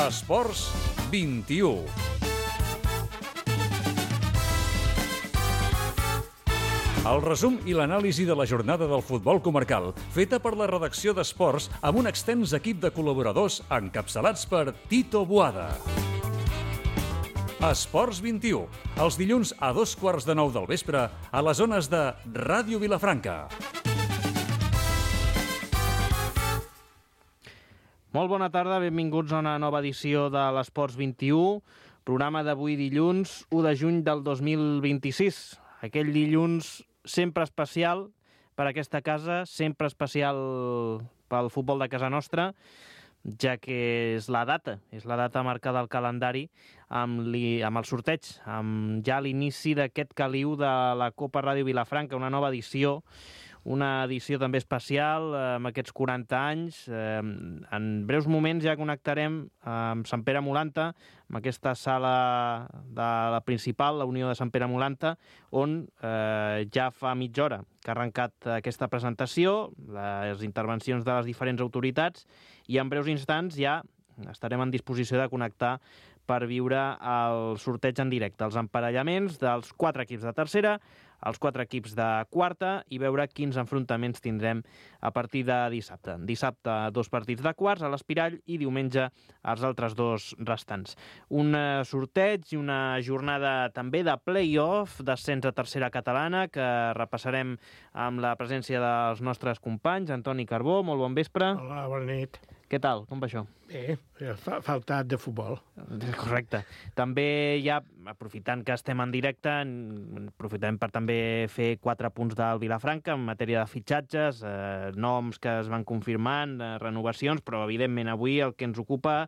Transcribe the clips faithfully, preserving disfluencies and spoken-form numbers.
Esports vint-i-u. El resum i l'anàlisi de la jornada del futbol comarcal, feta per la redacció d'Esports amb un extens equip de col·laboradors encapçalats per Tito Boada. Esports vint-i-u, els dilluns a dos quarts de nou del vespre a les zones de Ràdio Vilafranca. Molt bona tarda, benvinguts a una nova edició de l'Esports vint-i-u, programa d'avui dilluns u de juny del dos mil vint-i-sis. Aquell dilluns sempre especial per a aquesta casa, sempre especial pel futbol de casa nostra, ja que és la data, és la data marcada al calendari amb, li, amb el sorteig, amb ja l'inici d'aquest caliu de la Copa Ràdio Vilafranca, una nova edició, una edició també especial eh, amb aquests quaranta anys. Eh, en breus moments ja connectarem amb Sant Pere Molanta, amb aquesta sala de la principal, la Unió de Sant Pere Molanta, on eh, ja fa mitja hora que ha arrencat aquesta presentació, les intervencions de les diferents autoritats, i en breus instants ja estarem en disposició de connectar per viure el sorteig en directe, els emparellaments dels quatre equips de tercera, els quatre equips de quarta, i veure quins enfrontaments tindrem a partir de dissabte. Dissabte, dos partits de quarts a l'Espirall i diumenge els altres dos restants. Un sorteig i una jornada també de play-off, descens a tercera catalana, que repassarem amb la presència dels nostres companys. Antoni Carbó, molt bon vespre. Hola, bona nit. Què tal? Com va això? Bé, fa faltat de futbol. Correcte. També ja, aprofitant que estem en directe, aprofitem per també fer quatre punts del Vilafranca en matèria de fitxatges, eh, noms que es van confirmant, eh, renovacions, però evidentment avui el que ens ocupa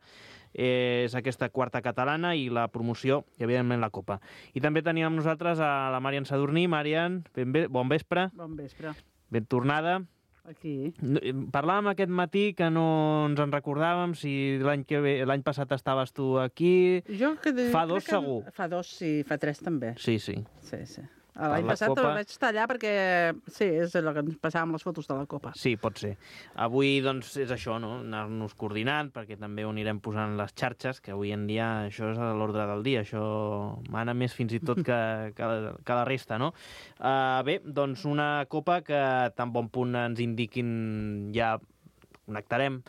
és aquesta quarta catalana i la promoció i evidentment la Copa. I també teníem amb nosaltres a la Marian Sadurní. Marian, ben bé, bon vespre. Bon vespre. Ben tornada. Aquí. Parlàvem aquest matí que no ens en recordàvem si l'any que ve, l'any passat estaves tu aquí. Jo que de, fa dos que, segur. Fa dos, sí, fa tres també. Sí, sí. Sí, sí. L'any passat Copa... el vaig tallar perquè, sí, és el que ens passàvem les fotos de la Copa. Sí, pot ser. Avui, doncs, és això, no? Anar-nos coordinant, perquè també ho anirem posant les xarxes, que avui en dia això és a l'ordre del dia, això mana més fins i tot que, que, la, que la resta, no? Uh, bé, doncs una Copa que tan bon punt ens indiquin ja connectarem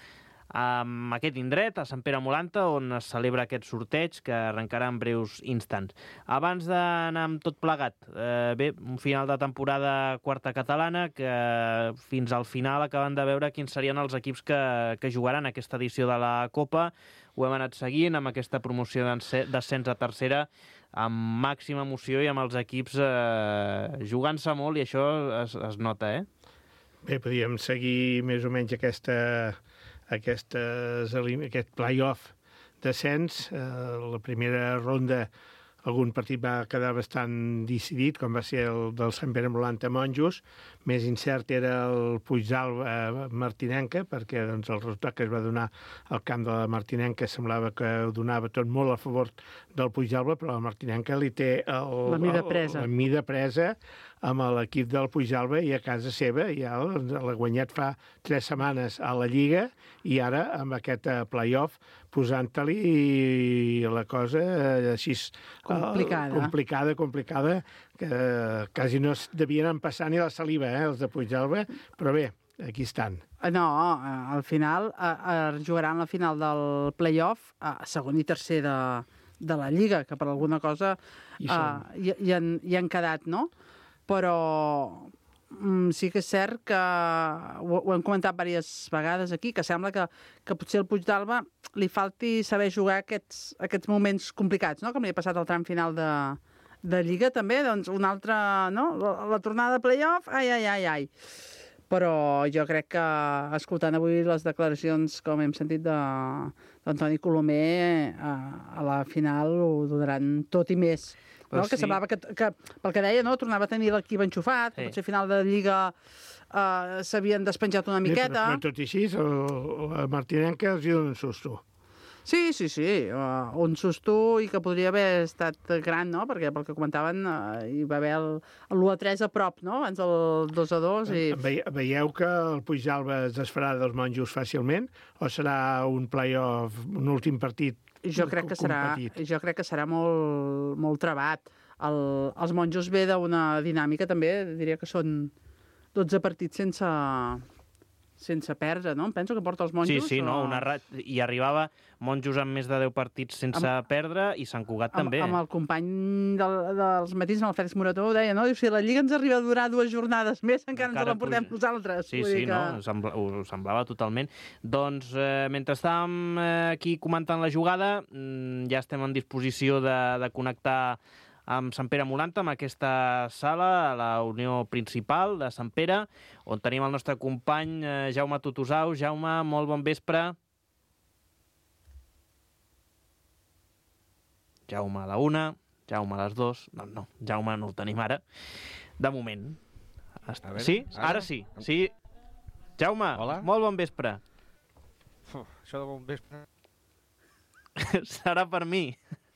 amb aquest indret, a Sant Pere Molanta, on es celebra aquest sorteig que arrencarà en breus instants. Abans d'anar amb tot plegat, eh, bé, un final de temporada quarta catalana que fins al final acaben de veure quins serien els equips que, que jugaran aquesta edició de la Copa. Ho hem anat seguint amb aquesta promoció d'ascens a tercera amb màxima emoció i amb els equips eh, jugant-se molt, i això es, es nota, eh? Bé, podíem seguir més o menys aquesta... Aquestes, aquest play-off d'ascens. Eh, la primera ronda algun partit va quedar bastant decidit, com va ser el del Sant Pere Molanta Monjos. Més incert era el Puigdàlber Martinenca, perquè doncs, el resultat que es va donar al camp de la Martinenca semblava que ho donava tot molt a favor del Puigdàlber, però la Martinenca li té el, la mida presa. El, la mida presa amb l'equip del Puigdàlber, i a casa seva ja l'ha guanyat fa tres setmanes a la Lliga, i ara amb aquest play-off posant-li la cosa així complicada, uh, complicada, complicada, que quasi no es devien passar ni la saliva, eh, els de Puigdàlber, però bé, aquí estan. No, al final eh, jugaran la final del play-off a segon i tercer de, de la Lliga, que per alguna cosa hi, uh, hi, hi, han, hi han quedat, no? Però mm, sí que és cert que ho, ho hem comentat diverses vegades aquí, que sembla que, que potser el Puigdàlber li falti saber jugar aquests, aquests moments complicats, no? Com li ha passat al tram final de, de Lliga també, doncs una altra, no? La, la tornada de play-off, ai, ai, ai, ai. Però jo crec que, escoltant avui les declaracions, com hem sentit, d'Antoni Colomer, a, a la final ho donaran tot i més. No? Sí. Que semblava que, que, pel que deia, no? Tornava a tenir l'equip enxufat, sí. Que potser a final de Lliga eh, s'havien despenjat una miqueta. Sí, però, però tot i així, el, la Martinenca els hi dona un susto. Sí, sí, sí, uh, un susto i que podria haver estat gran, no? Perquè pel que comentaven uh, hi va haver el, el l'u a tres a prop, no? Abans del dos a dos. I... Ve, veieu que el Puigdàlber es desfarà dels monjos fàcilment o serà un play-off, un últim partit jo crec que serà, jo crec que serà molt, molt trebat. El, els monjos ve d'una dinàmica també, diria que són dotze partits sense... sense perdre, no? Em penso que porta els monjos. Sí, sí, o... no, una ra... i arribava monjos amb més de deu partits sense amb... perdre i Sant Cugat amb, també. Amb el company del, dels matins, el Fèlix Morató, ho deia, no? Diu, si la Lliga ens arriba a durar dues jornades més, encara, encara ens l'emportem puja... nosaltres. Sí, Vull sí, dir que... no, sembla, ho semblava totalment. Doncs, eh, mentre estàvem eh, aquí comentant la jugada, mm, ja estem en disposició de, de connectar amb Sant Pere Molanta, amb aquesta sala, a la Unió Principal de Sant Pere, on tenim el nostre company eh, Jaume Tutusau. Jaume, molt bon vespre. Jaume a la una, Jaume a les dues... No, no, Jaume no el tenim ara. De moment. Veure, sí? Ara? ara sí. Sí. Jaume, hola. Molt bon vespre. Uf, això de bon vespre... Serà per mi.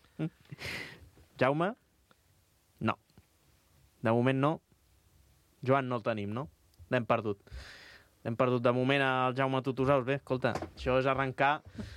Jaume? No. De moment no. Joan, no el tenim, no? L'hem perdut. L'hem perdut de moment al Jaume Tutusaus. Bé, escolta, això és arrencar...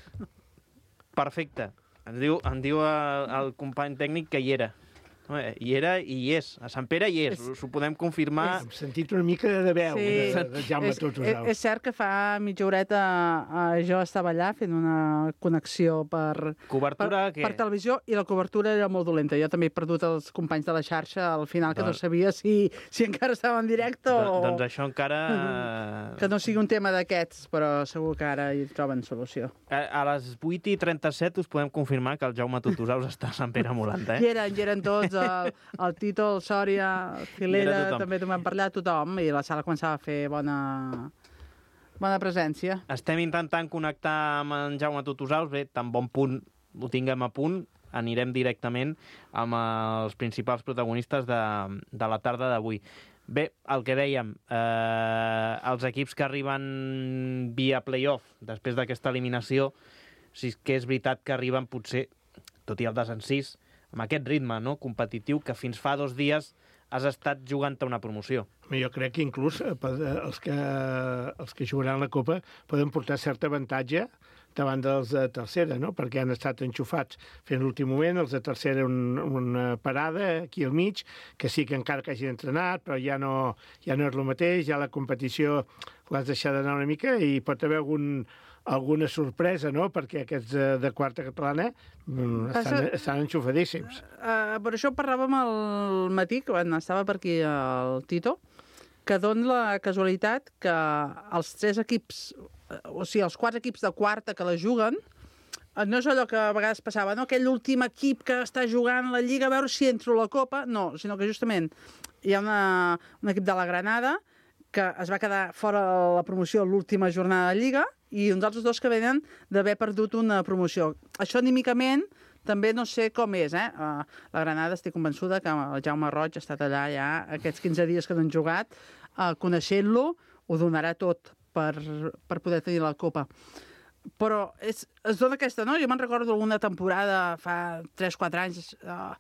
Perfecte. Ens diu, em diu el, el company tècnic que hi era. Hi era i hi és. A Sant Pere hi és. és S'ho podem confirmar. Hem sentit una mica de veu sí. de, de Jaume Tutusaus. És, és cert que fa mitja horeta eh, jo estava allà fent una connexió per, cobertura, per, per televisió i la cobertura era molt dolenta. Jo també he perdut els companys de la xarxa al final, que doncs... no sabia si, si encara estava en directe o... Do, doncs això encara... Que no sigui un tema d'aquests, però segur que ara hi troben solució. A, a les vuit i trenta-set us podem confirmar que el Jaume Tutusaus està a Sant Pere Molanta, eh? Hi eren, hi eren tots, el, el Tito, el Sòria, el Filera, també t'ho vam parlar, tothom, i la sala començava a fer bona, bona presència. Estem intentant connectar amb en Jaume Tutusaus, bé, tan bon punt ho tinguem a punt, anirem directament amb els principals protagonistes de, de la tarda d'avui. Bé, el que dèiem, eh, els equips que arriben via play-off després d'aquesta eliminació, sí que és veritat que arriben potser, tot i el desencís, amb aquest ritme, no?, competitiu que fins fa dos dies has estat jugant a una promoció. Jo crec que inclús els que, els que jugaran la Copa poden portar cert avantatge davant dels de tercera, no?, perquè han estat enxufats fent l'últim moment, els de tercera un, una parada aquí al mig, que sí que encara que hagin entrenat, però ja no, ja no és el mateix, ja la competició l'has deixat d'anar una mica i pot haver algun... alguna sorpresa, no?, perquè aquests de, de quarta catalana mm, estan, estan enxufadíssims. Uh, per això parlàvem al matí, quan estava per aquí el Tito, que dona la casualitat que els tres equips, o sigui, els quatre equips de quarta que la juguen, no és allò que a vegades passava, no?, aquell últim equip que està jugant la Lliga a veure si entro a la Copa, no, sinó que justament hi ha una, un equip de la Granada que es va quedar fora la promoció l'última jornada de Lliga, i uns altres dos que venen d'haver perdut una promoció. Això anímicament també no sé com és, eh? La Granada estic convençuda que el Jaume Roig ha estat allà ja aquests quinze dies que no han jugat, coneixent-lo, ho donarà tot per, per poder tenir la Copa. Però és, es dona aquesta, no? Jo me'n recordo alguna temporada fa tres quatre anys,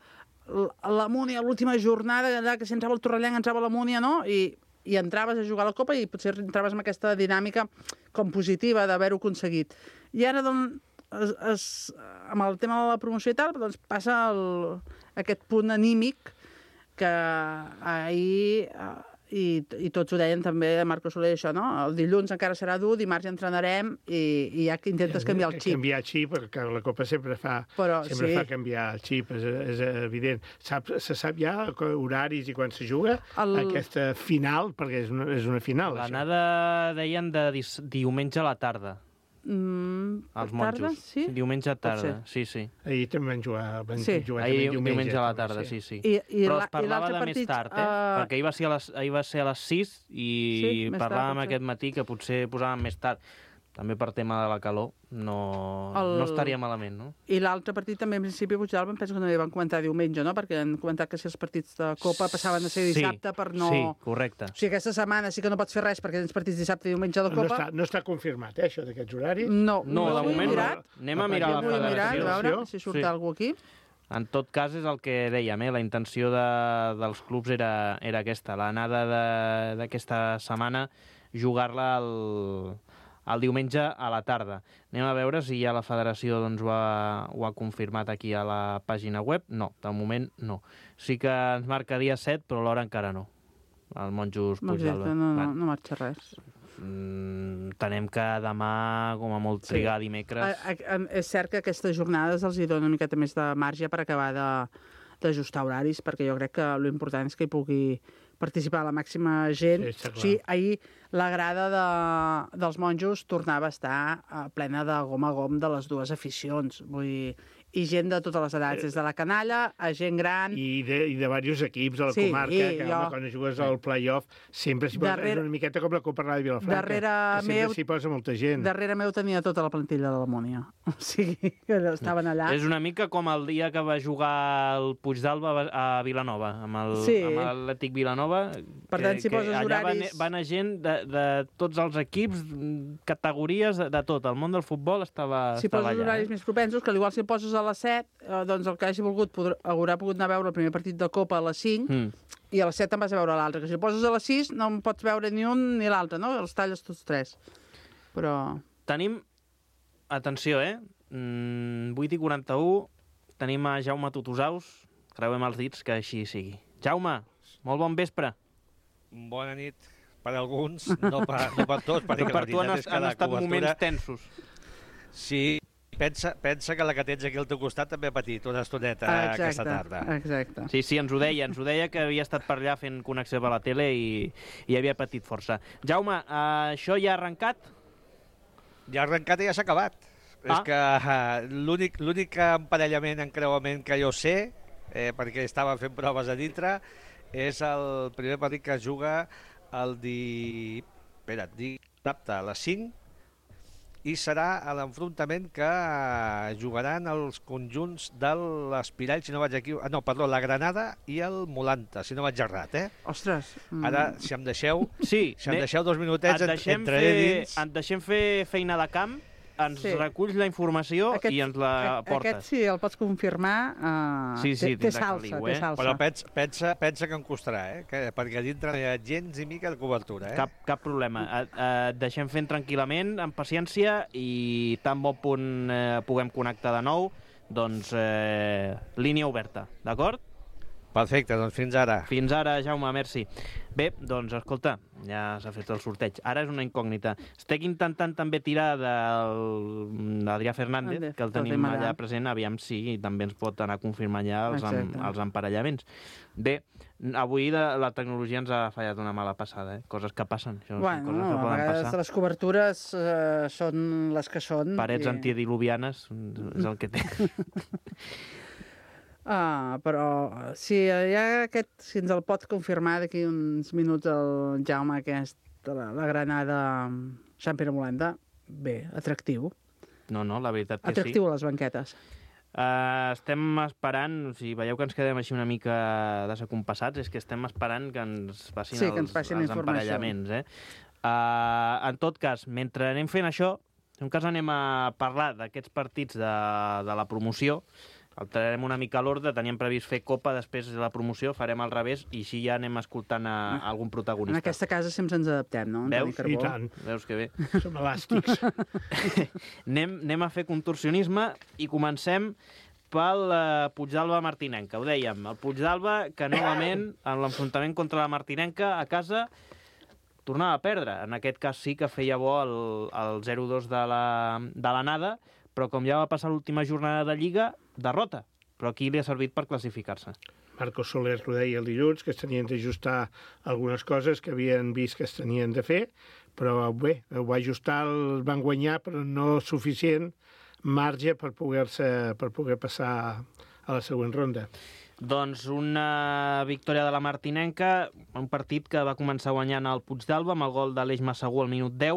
la Múnia, l'última jornada, allà que si entrava el Torrellenc, entrava la Múnia, no? I i entraves a jugar a la Copa i potser entraves amb aquesta dinàmica com positiva d'haver-ho aconseguit. I ara, doncs, es, es, amb el tema de la promoció i tal, doncs passa el, aquest punt anímic que ahir, i, i tots ho deien també, Marco Soler, això, no? El dilluns encara serà dur, dimarts ja entrenarem i, i ja que intentes canviar el xip. Canviar el xip, perquè la Copa sempre fa, Però, sempre sí. fa canviar el xip, és, és evident. Sap, se sap ja horaris i quan se juga el... aquesta final, perquè és una, és una final. L'anada deien de dis, diumenge a la tarda. Mm, els tarda, monjos. Sí? Diumenge a tarda, sí, sí. Ahir també van jugar, van sí. jugar ahir, diumenge, diumenge a la tarda, sí, sí. I, i Però la, es parlava de partit, més tard, eh? Uh... Perquè ahir va, ser a les, ahir va ser a les sis i sí, parlàvem tard, aquest matí que potser posàvem més tard. també per tema de la calor, no, el... no estaria malament, no? I l'altre partit també, en principi, Puigdàlber, em penso que no hi van comentar diumenge, no? Perquè han comentat que si els partits de Copa passaven a ser dissabte sí, per no... Sí, correcte. O sigui, aquesta setmana sí que no pots fer res perquè tens partits dissabte i diumenge de No Copa. està, no està confirmat, eh, això d'aquests horaris? No, No, de vull moment mirar. no. Anem a mirar la Vull mirar, a federació. veure si surt Sí. alguna cosa aquí. En tot cas, és el que dèiem, eh? La intenció de, dels clubs era, era aquesta. L'anada de- d'aquesta setmana, jugar-la el, el diumenge a la tarda. Anem a veure si ja la federació doncs, ho, ha, ho ha confirmat aquí a la pàgina web. No, de moment no. Sí que ens marca dia set, però l'hora encara no. El Monjos Puigdàlber. Exacte, no, no, Bueno, no marxa res. mm, Tenem que demà, com a molt, trigar Sí. dimecres. A, a, a, és cert que aquestes jornades els hi dona una miqueta més de marge per acabar de d'ajustar horaris, perquè jo crec que l'important és que hi pugui participar la màxima gent. Sí, està clar. O sigui, ahir la grada de, dels monjos tornava a estar eh, plena de gom a gom de les dues aficions. Vull dir, i gent de totes les edats, des de la canalla a gent gran. I de, i de diversos equips a la Sí, comarca, i que jo- home, quan jugues al play-off sempre s'hi posa, Darrere- és una miqueta com la Copa Ràdio Vilafranca, Darrere que sempre meu- s'hi posa molta gent. Darrere meu tenia tota la plantilla de l'Amònia. O sigui, que estaven allà. És una mica com el dia que va jugar el Puigdàlber a Vilanova, amb el- Sí. amb l'Atlètic Vilanova. Per tant, si poses allà horaris- van, van a gent de, de tots els equips, mm, categories, de, de tot. El món del futbol estava, Si estava poses allà. horaris Eh? més propensos, que al igual si el poses a les set, eh, doncs el que hagi volgut podrà, haurà pogut anar a veure el primer partit de Copa a les cinc, Mm. i a les set te'n vas a veure l'altre. Que si el poses a les sis no en pots veure ni un ni l'altre, no? Els talles tots tres. Però... Tenim, atenció, eh? Mm, vuit i quaranta-u, tenim a Jaume Tutusaus. Creuem els dits que així sigui. Jaume, molt bon vespre. Bona nit per alguns, no per, no per tots, perquè Però per la tu han, veritat és que han la estat cobertura... moments tensos. Sí, pensa, pensa que la que tens aquí al teu costat també ha patit una estoneta aquesta tarda. exacte. Sí, sí, ens ho deia, ens ho deia que havia estat per allà fent connexió per la tele i, i havia patit força. Jaume, uh, això ja ha arrencat? Ja ha arrencat i ja s'ha acabat. Ah. És que uh, l'únic l'únic emparellament, encreuament que jo sé, eh, perquè estava fent proves a dintre, és el primer partit que es juga el di... Espera't, dissabte a les cinc, i serà a l'enfrontament que eh, jugaran els conjunts de l'Espirall, si no vaig aquí... Ah, no, perdó, la Granada i el Molanta, si no vaig errat, eh? Ostres. mm, Ara, si em deixeu, Sí. si em ne- deixeu dos minutets, et en- deixem, entraré fer, dins. et deixem fer feina de camp, ens Sí. reculls la informació i ens la a- portes. Aquest sí, el pots confirmar. Uh, Sí, sí, té, té tindrà salsa, caliu, té eh? salsa. Però pensa, pensa, pensa que em costarà, eh? Que, perquè a dintre no hi ha gens i mica de cobertura, eh? Cap, cap problema. Et, et deixem fent tranquil·lament, amb paciència, i tan bon punt eh, puguem connectar de nou, doncs eh, línia oberta, d'acord? Perfecte, doncs fins ara. Fins ara, Jaume, merci. Bé, doncs, escolta, ja s'ha fet el sorteig. Ara és una incògnita. Estic intentant també tirar del- d'Adrià Fernández, Ande, que el el tenim tenim allà allà. present, aviam si també ens pot anar confirmant ja els, em, Exacte. els emparellaments. Bé, avui de, la tecnologia ens ha fallat una mala passada, eh? Coses que passen. Això són Bueno, coses que a poden vegades passar. les cobertures eh, són les que són. Parets i- antidiluvianes és el que té. Ah, però si hi ha aquest, si ens el pot confirmar d'aquí uns minuts el Jaume aquest, de la, la Granada Sant Pere Molanda, bé, atractiu. No, no, la veritat que sí. Atractiu a les banquetes. Uh, estem esperant, o sigui, veieu que ens quedem així una mica desacompassats, és que estem esperant que ens passin Sí, els, que ens passin els informació. emparellaments. Eh? Uh, en tot cas, mentre anem fent això, en un cas anem a parlar d'aquests partits de, de la promoció, alterarem una mica l'ordre, teníem previst fer Copa, després de la promoció farem al revés, i així ja anem escoltant a, a algun En protagonista. aquesta casa sempre ens adaptem, no? Antoni Veus? Carbó? I tant, Veus que bé. som elàstics. anem, anem a fer contorsionisme i comencem pel uh, Puigdàlber Martinenca. Ho dèiem, el Puigdàlber que novament en l'enfrontament contra la Martinenca a casa tornava a perdre. En aquest cas sí que feia bo el, el zero dos de la, de la nada, però com ja va passar l'última jornada de Lliga, derrota. Però aquí li ha servit per classificar-se. Marco Soler ho deia el dilluns, que es tenien d'ajustar algunes coses que havien vist que es tenien de fer, però bé, ho va ajustar, el van guanyar, però no suficient marge per poder-se per poder passar a la següent ronda. Doncs una victòria de la Martinenca, un partit que va començar guanyant el Puigdàlber amb el gol de l'Eix Massagú al minut deu,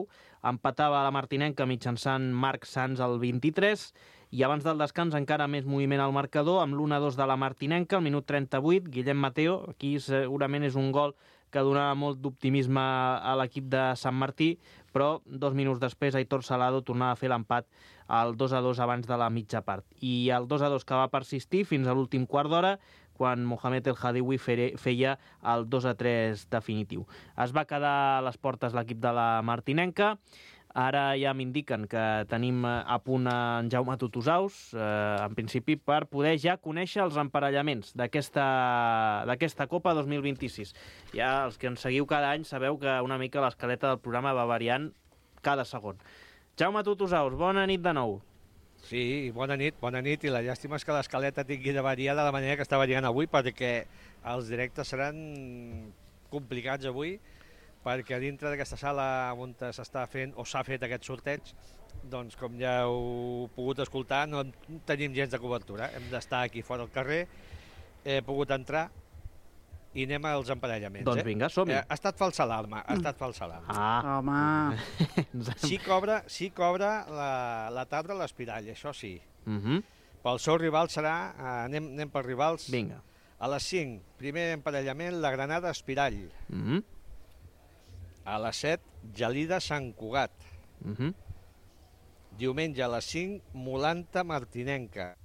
empatava la martinenca mitjançant Marc Sans al vint-i-tres, i abans del descans encara més moviment al marcador, amb l'u a dos de la martinenca, al minut trenta-vuit, Guillem Mateo, aquí segurament és un gol que donava molt d'optimisme a l'equip de Sant Martí, però dos minuts després Aitor Salado tornava a fer l'empat al dos a dos abans de la mitja part. I el dos a dos que va persistir fins a l'últim quart d'hora, quan Mohamed El Hadiwi feia el dos a tres definitiu. Es va quedar a les portes l'equip de la martinenca. Ara ja m'indiquen que tenim a punt en Jaume Tutusaus, eh, en principi, per poder ja conèixer els emparellaments d'aquesta Copa dos mil vint-i-sis. Ja els que ens seguiu cada any sabeu que una mica l'escaleta del programa va variant cada segon. Jaume Tutusaus, bona nit de nou. Sí, bona nit, bona nit, i la llàstima és que l'escaleta tingui de variar de la manera que està variant avui, perquè els directes seran complicats avui, perquè dintre d'aquesta sala on s'està fent o s'ha fet aquest sorteig, doncs com ja heu pogut escoltar, no tenim gens de cobertura. Hem d'estar aquí fora al carrer, he pogut entrar i anem als emparellaments. Doncs vinga, som-hi. Eh, ha estat falsa alarma, ha estat falsa alarma. Ah, home. Sí que obre, sí que obre la, la tarda l'Espirall, això sí. Uh -huh. Pel seu rival serà, eh, anem, anem per rivals, Vinga. A les cinc, primer emparellament, la Granada Espirall. Uh -huh. A les set, Gelida Sant Cugat. Uh -huh. Diumenge a les cinc, Molanta Martinenca.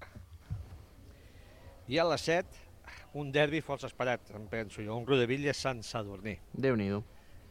I a les set, un derbi força esperat, em penso jo, un Rodavilles Sant Sadurní. Déu-n'hi-do.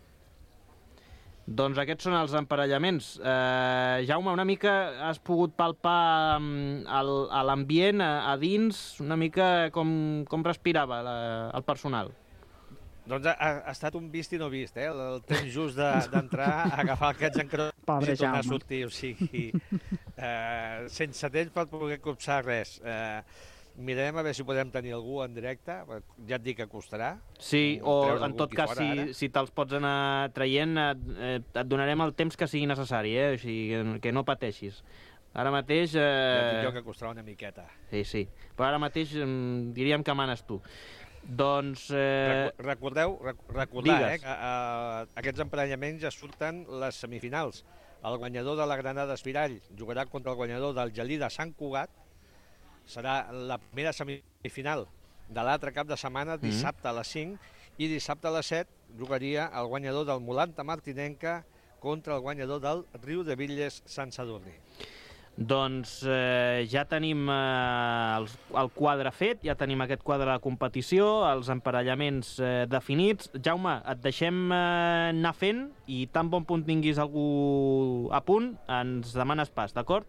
Doncs aquests són els emparellaments. Eh, Jaume, una mica has pogut palpar um, l'ambient a, a dins, una mica com, com respirava la, el personal? Doncs ha, ha estat un vist i no vist, eh? El temps just d'entrar, de, agafar aquests encrocs Pobre i tornar Jaume. a sortir, o sigui, eh, sense temps per poder copsar res. Eh, mirarem a veure si podem tenir algú en directe, ja et dic que costarà. Sí, o Treus en algú tot aquí cas, fora, si, ara. si te'ls pots anar traient, et, et donarem el temps que sigui necessari, eh? O sigui, que, que no pateixis. Ara mateix... Ja et dic Eh... jo que costarà una miqueta. Sí, sí. Però ara mateix mm, diríem que manes tu. Doncs... Eh... Recu- Recordeu, rec recordar eh, Digues. que a, aquests emparellaments ja surten les semifinals. El guanyador de la Granada Espirall jugarà contra el guanyador del Gelida Sant Cugat. Serà la primera semifinal de l'altre cap de setmana, dissabte a les cinc, i dissabte a les set jugaria el guanyador del Molanta Martinenca contra el guanyador del Riudebitlles Sant Sadurní. Doncs eh, ja tenim eh, el, el quadre fet, ja tenim aquest quadre de competició, els emparellaments eh, definits. Jaume, et deixem eh, anar fent i tan bon punt tinguis algú a punt, ens demanes pas, d'acord?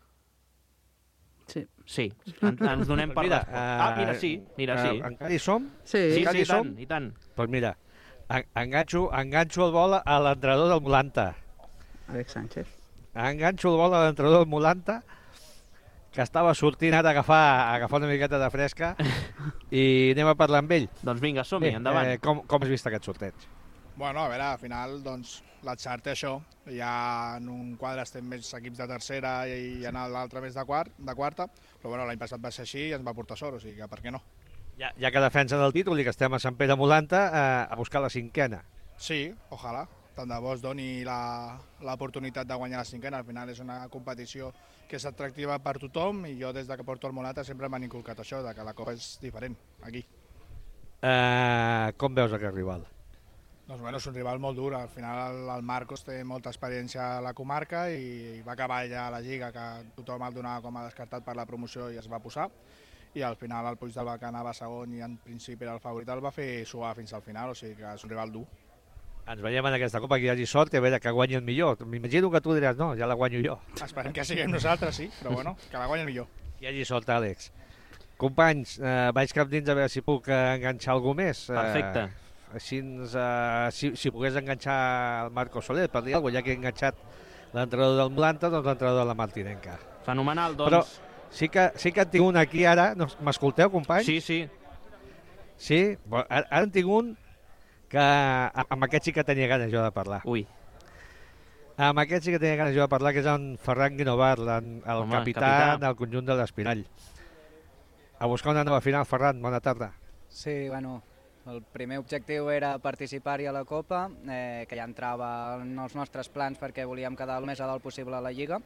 Sí. Sí, en, ens donem per Mira, respost. Ah, mira, sí, mira, sí. Uh, encara hi som? Sí, Sí, encara sí, hi i tant, som? i tant. Doncs mira, en enganxo, enganxo el vol a l'entrenador del Molanta. Àlex Sánchez. Enganxo el vol a l'entrenador del Molanta, que estava sortint ara a agafar, a agafar una miqueta de fresca, i anem a parlar amb ell. Doncs vinga, som-hi, Bé, endavant. Eh, com, com has vist aquest sorteig? Bueno, a veure, al final, doncs, l'atzar té això. Ja en un quadre estem més equips de tercera i en l'altre més de, quart, de quarta, però bueno, l'any passat va ser així i ens va portar sort, o sigui que per què no? Ja, ja que defensen el títol i que estem a Sant Pere Molanta, eh, a buscar la cinquena. Sí, ojalà. Tant de bo es doni l'oportunitat de guanyar la cinquena. Al final és una competició que és atractiva per tothom i jo des de que porto el Molanta sempre m'han inculcat això, de que la Copa és diferent, aquí. Eh, com veus aquest rival? Doncs bueno, és un rival molt dur. Al final el Marcos té molta experiència a la comarca i va acabar ja a la Lliga, que tothom el donava com a descartat per la promoció i es va posar. I al final el Puig d'Alba, que anava segon i en principi era el favorit, el va fer suar fins al final, o sigui que és un rival dur. Ens veiem en aquesta Copa, que hi hagi sort i a veure que guanyi el millor. M'imagino que tu diràs, no, ja la guanyo jo. Esperem que siguem nosaltres, sí, però bueno, que la guanyi el millor. Que hi hagi sort, Àlex. Companys, eh, vaig cap dins a veure si puc eh, enganxar algú més. Perfecte. Eh, així, eh, si, si pogués enganxar el Marco Soler, per dir alguna cosa, ja que he enganxat l'entrenador del Molanta, doncs l'entrenador de la Martinenca. Fenomenal, doncs. Però sí que, sí que en tinc un aquí ara. No, m'escolteu, companys? Sí, sí. Sí? Bon, ara, ara en tinc un que amb aquest sí que tenia ganes jo de parlar. Ui. Amb aquest sí que tenia ganes jo de parlar, que és en Ferran Guinovar, el Home, capità, capità. del conjunt de l'Espirall. A buscar una nova final, Ferran, bona tarda. Sí, bueno, El primer objectiu era participar-hi a la Copa, eh, que ja entrava en els nostres plans perquè volíem quedar el més a dalt possible a la Lliga,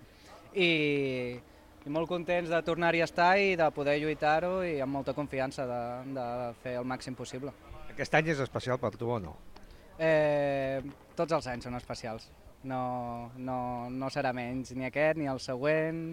i, i molt contents de tornar-hi a estar i de poder lluitar-ho i amb molta confiança de, de fer el màxim possible. Aquest any és especial per tu o no? Eh, tots els anys són especials, no, no, no serà menys, ni aquest ni el següent,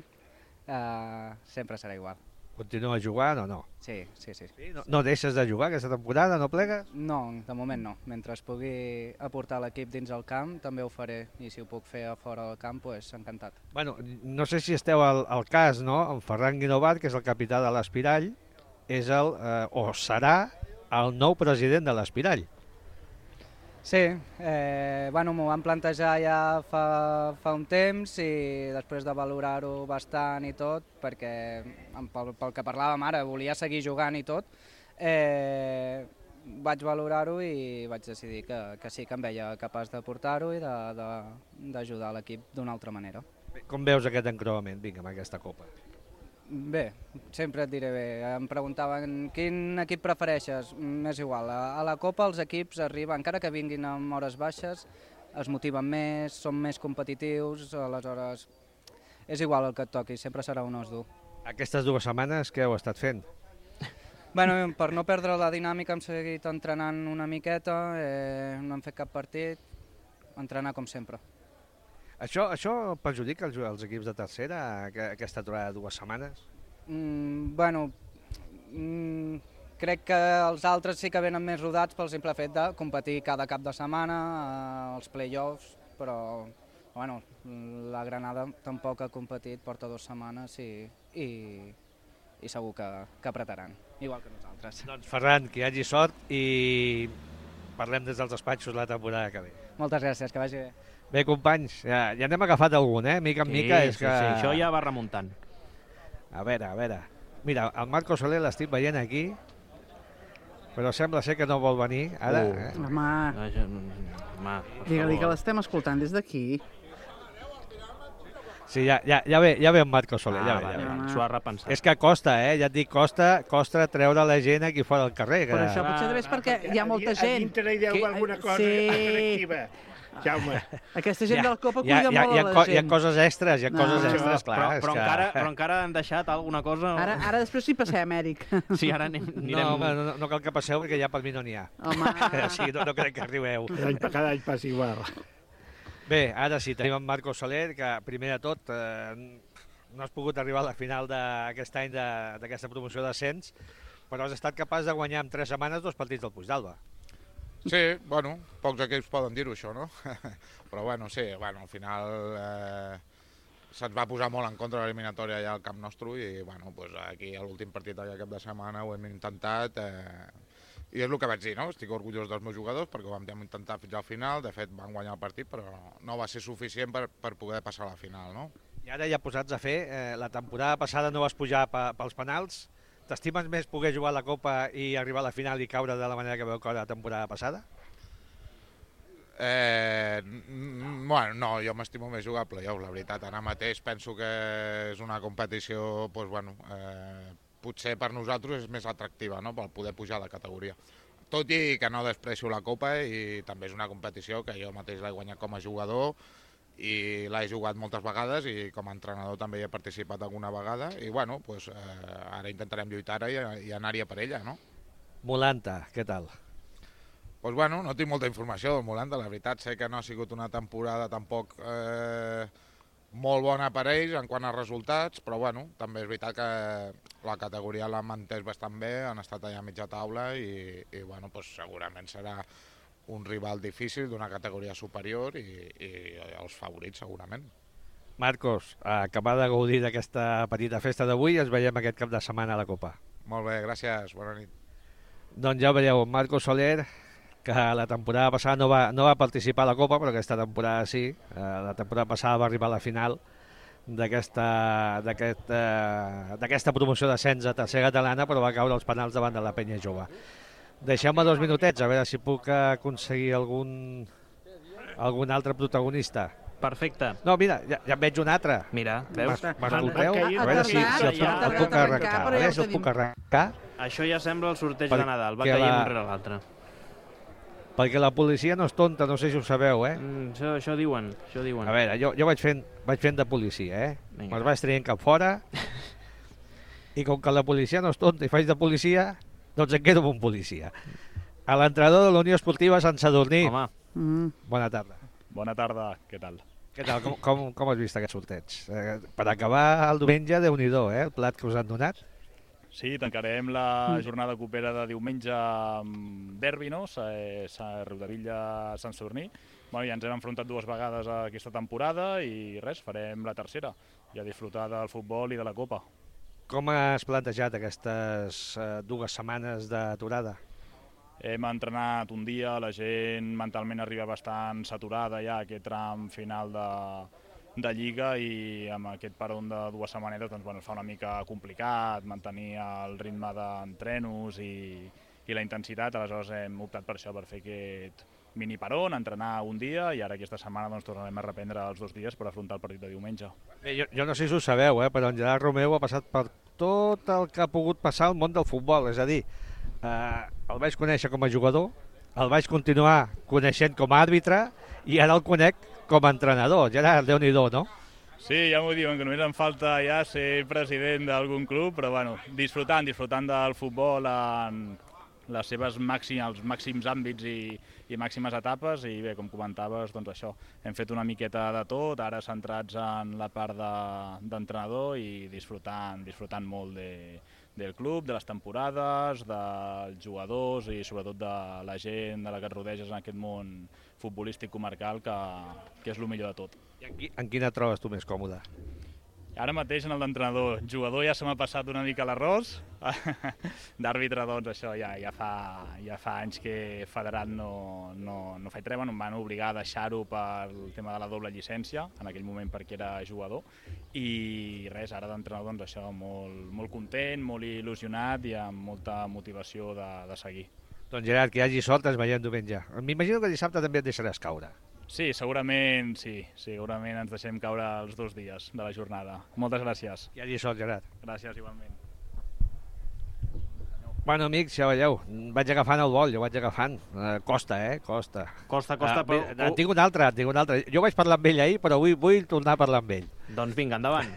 eh, sempre serà igual. Continua jugant o no? Sí, sí, sí. sí no, no deixes de jugar aquesta temporada, no plegues? No, de moment no. Mentre es pugui aportar l'equip dins el camp, també ho faré. I si ho puc fer a fora del camp, doncs encantat. Bueno, no sé si esteu al, al cas, no? En Ferran Guinovar, que és el capità de l'Espirall, és el, eh, o serà el nou president de l'Espirall. Sí, eh, bueno, m'ho van plantejar ja fa, fa un temps i després de valorar-ho bastant i tot, perquè pel, pel que parlàvem ara, volia seguir jugant i tot, eh, vaig valorar-ho i vaig decidir que, que sí que em veia capaç de portar-ho i d'ajudar l'equip d'una altra manera. Com veus aquest encreuament, vinga, amb aquesta Copa? Bé, sempre et diré bé. Em preguntaven quin equip prefereixes. M'és igual. A la Copa els equips arriben, encara que vinguin amb hores baixes, es motiven més, són més competitius, aleshores és igual el que et toqui, sempre serà un os dur. Aquestes dues setmanes què heu estat fent? Bueno, per no perdre la dinàmica hem seguit entrenant una miqueta, eh, no hem fet cap partit, entrenar com sempre. Això, això perjudica els, els equips de tercera, aquesta aturada de dues setmanes? Mm, bueno, mm, crec que els altres sí que venen més rodats pel simple fet de competir cada cap de setmana, eh, els play-offs, però bueno, la Granada tampoc ha competit, porta dues setmanes i, i, i segur que, que apretaran, igual que nosaltres. Doncs Ferran, que hi hagi sort i parlem des dels despatxos la temporada que ve. Moltes gràcies, que vagi bé. Bé, companys, ja, ja n'hem agafat algun, eh? Mica en sí, mica és sí, que... Sí, això ja va remuntant. A veure, a veure... Mira, el Marco Soler l'estic veient aquí, però sembla ser que no vol venir ara. Uh. Eh? Home, No, jo, home, digue-li que l'estem escoltant des d'aquí. Sí, ja, ja, ja, ve, ja ve en Marco Soler, Ah, ja ve, vale, ja ve. vale. S'ho ha repensat. És que costa, eh? Ja et dic, costa, costa treure la gent aquí fora del carrer. Que... Però això potser també és perquè hi ha molta gent. A dintre hi deu que- alguna cosa sí. atractiva. Jaume. Aquesta gent Ja, de la Copa hi ha, cuida hi ha, molt hi ha, de co- la hi ha gent. coses extres, hi ha No. coses Però- extres, clar. però, és però, que... encara, però encara han deixat alguna cosa... Ara, ara després hi passem, Èric. Sí, ara anem, No, anirem... home, no, no cal que passeu perquè ja per mi no n'hi ha. Home, O sigui, no, no crec que arribeu. Cada any, cada any passa igual. Bé, ara sí, tenim en Marco Soler, que primer de tot eh, no has pogut arribar a la final d'aquest any de- d'aquesta promoció d'ascens, però has estat capaç de guanyar en tres setmanes dos partits del Puigdàlber. Sí, bueno, pocs equips poden dir-ho això, no? Però bueno, sí, bueno, al final eh, se'ns va posar molt en contra l'eliminatòria ja al camp nostre i bueno, pues aquí a l'últim partit d'aquest cap de setmana ho hem intentat eh, i és el que vaig dir, no? Estic orgullós dels meus jugadors perquè ho vam intentar fins al final, de fet van guanyar el partit però no va ser suficient per, per poder passar a la final, no? I ara ja posats a fer, eh, la temporada passada no vas pujar pa, pels penals. T'estimes més poder jugar a la Copa i arribar a la final i caure de la manera que vau caure la temporada passada? Eh, bueno, no, jo m'estimo més jugar a play-off, la veritat. Ara mateix penso que és una competició, doncs, bueno, eh, potser per nosaltres és més atractiva, no?, per poder pujar de categoria. Tot i que no desprecio la Copa i també és una competició que jo mateix l'he guanyat com a jugador i l'he jugat moltes vegades i com a entrenador també hi he participat alguna vegada i bueno, pues, eh, ara intentarem lluitar i, i anar-hi per ella, no? Molanta, què tal? Pues bueno, no tinc molta informació del Molanda, la veritat sé que no ha sigut una temporada tampoc eh, molt bona per ells en quant a resultats, però bueno, també és veritat que la categoria l'han mantès bastant bé, han estat allà a mitja taula i, i bueno, pues segurament serà un rival difícil d'una categoria superior i, i els favorits segurament. Marcos, acabar de gaudir d'aquesta petita festa d'avui i ens veiem aquest cap de setmana a la Copa. Molt bé, gràcies, bona nit. Doncs ja ho veieu, Marcos Soler, que la temporada passada no va, no va participar a la Copa, però aquesta temporada sí. Eh, la temporada passada va arribar a la final d'aquesta d'aquest, eh, d'aquesta promoció d'ascens a tercera catalana, però va caure els penals davant de la Penya Jove. Deixem-me dos minutets, a veure si puc aconseguir algun, algun altre protagonista. Perfecte. No, mira, ja, ja en veig un altre. Mira, veus? M'escolteu? Ha A veure si, si el, ja, el puc ja, arrencar. ja, A veure si el ja ho puc arrencar. Això ja sembla el sorteig Per de Nadal, va què caient la- un rere l'altre. Perquè la policia no és tonta, no sé si ho sabeu, eh? Mm, això, això diuen, això diuen. A veure, jo, jo vaig, fent, vaig fent de policia, eh? Vinga. Me'ls vaig traient cap fora i com que la policia no és tonta i faig de policia, doncs em quedo amb un policia. A l'entrenador de la Unió Esportiva Sant Sadurní. Home, Mm. Bona tarda. Bona tarda, què tal? Què tal? Com, com, com has vist aquest sorteig? Eh, per acabar el diumenge, Déu-n'hi-do, eh? El plat que us han donat. Sí, tancarem la jornada copera de diumenge amb derbi, no? Sa Riudavilla Sant Sadurní. Bueno, ja ens hem enfrontat dues vegades a aquesta temporada i res, farem la tercera. I a disfrutar del futbol i de la Copa. Com has plantejat aquestes eh, dues setmanes d'aturada? Hem entrenat un dia, la gent mentalment arriba bastant saturada ja a aquest tram final de, de Lliga i amb aquest paron de dues setmanetes doncs, bueno, es fa una mica complicat mantenir el ritme d'entrenos i, i la intensitat. Aleshores hem optat per això, per fer aquest mini paron, entrenar un dia i ara aquesta setmana doncs, tornarem a reprendre els dos dies per afrontar el partit de diumenge. Bé, jo, jo no sé si ho sabeu, eh, però en Gerard Romeu ha passat per tot el que ha pogut passar al món del futbol, és a dir, eh, el vaig conèixer com a jugador, el vaig continuar coneixent com a àrbitre i ara el conec com a entrenador. Gerard, Déu-n'hi-do, no? Sí, ja m'ho diuen, que només em falta ja ser president d'algun club, però bueno, disfrutant, disfrutant del futbol en les seves màxims, els màxims àmbits i, i màximes etapes i bé, com comentaves, doncs això, hem fet una miqueta de tot, ara centrats en la part d'entrenador de, i disfrutant, disfrutant molt de, del club, de les temporades, dels jugadors i sobretot de la gent de la que et rodeges en aquest món futbolístic comarcal que, que és el millor de tot. I en, qui, en quina et trobes tu més còmode? Ara mateix en el d'entrenador. Jugador ja se m'ha passat una mica l'arròs. D'àrbitre, doncs, això ja, ja, fa, ja fa anys que federat no, no, no faig res. Bueno, em van obligar a deixar-ho pel tema de la doble llicència, en aquell moment perquè era jugador. I res, ara d'entrenador, doncs això, molt, molt content, molt il·lusionat i amb molta motivació de, de seguir. Doncs Gerard, que hi hagi sort, ens veiem diumenge. M'imagino que dissabte també et deixaràs caure. Sí, segurament sí. Segurament ens deixem caure els dos dies de la jornada. Moltes gràcies. Que hi hagi sort, Gerard. Gràcies, igualment. Bueno, amics, ja veieu, vaig agafant el vol, jo vaig agafant. Uh, costa, eh? Costa. Costa, costa, Uh, però... bé, en tinc un altre, en tinc un altre. Jo vaig parlar amb ell ahir, però avui vull tornar a parlar amb ell. Doncs vinga, endavant.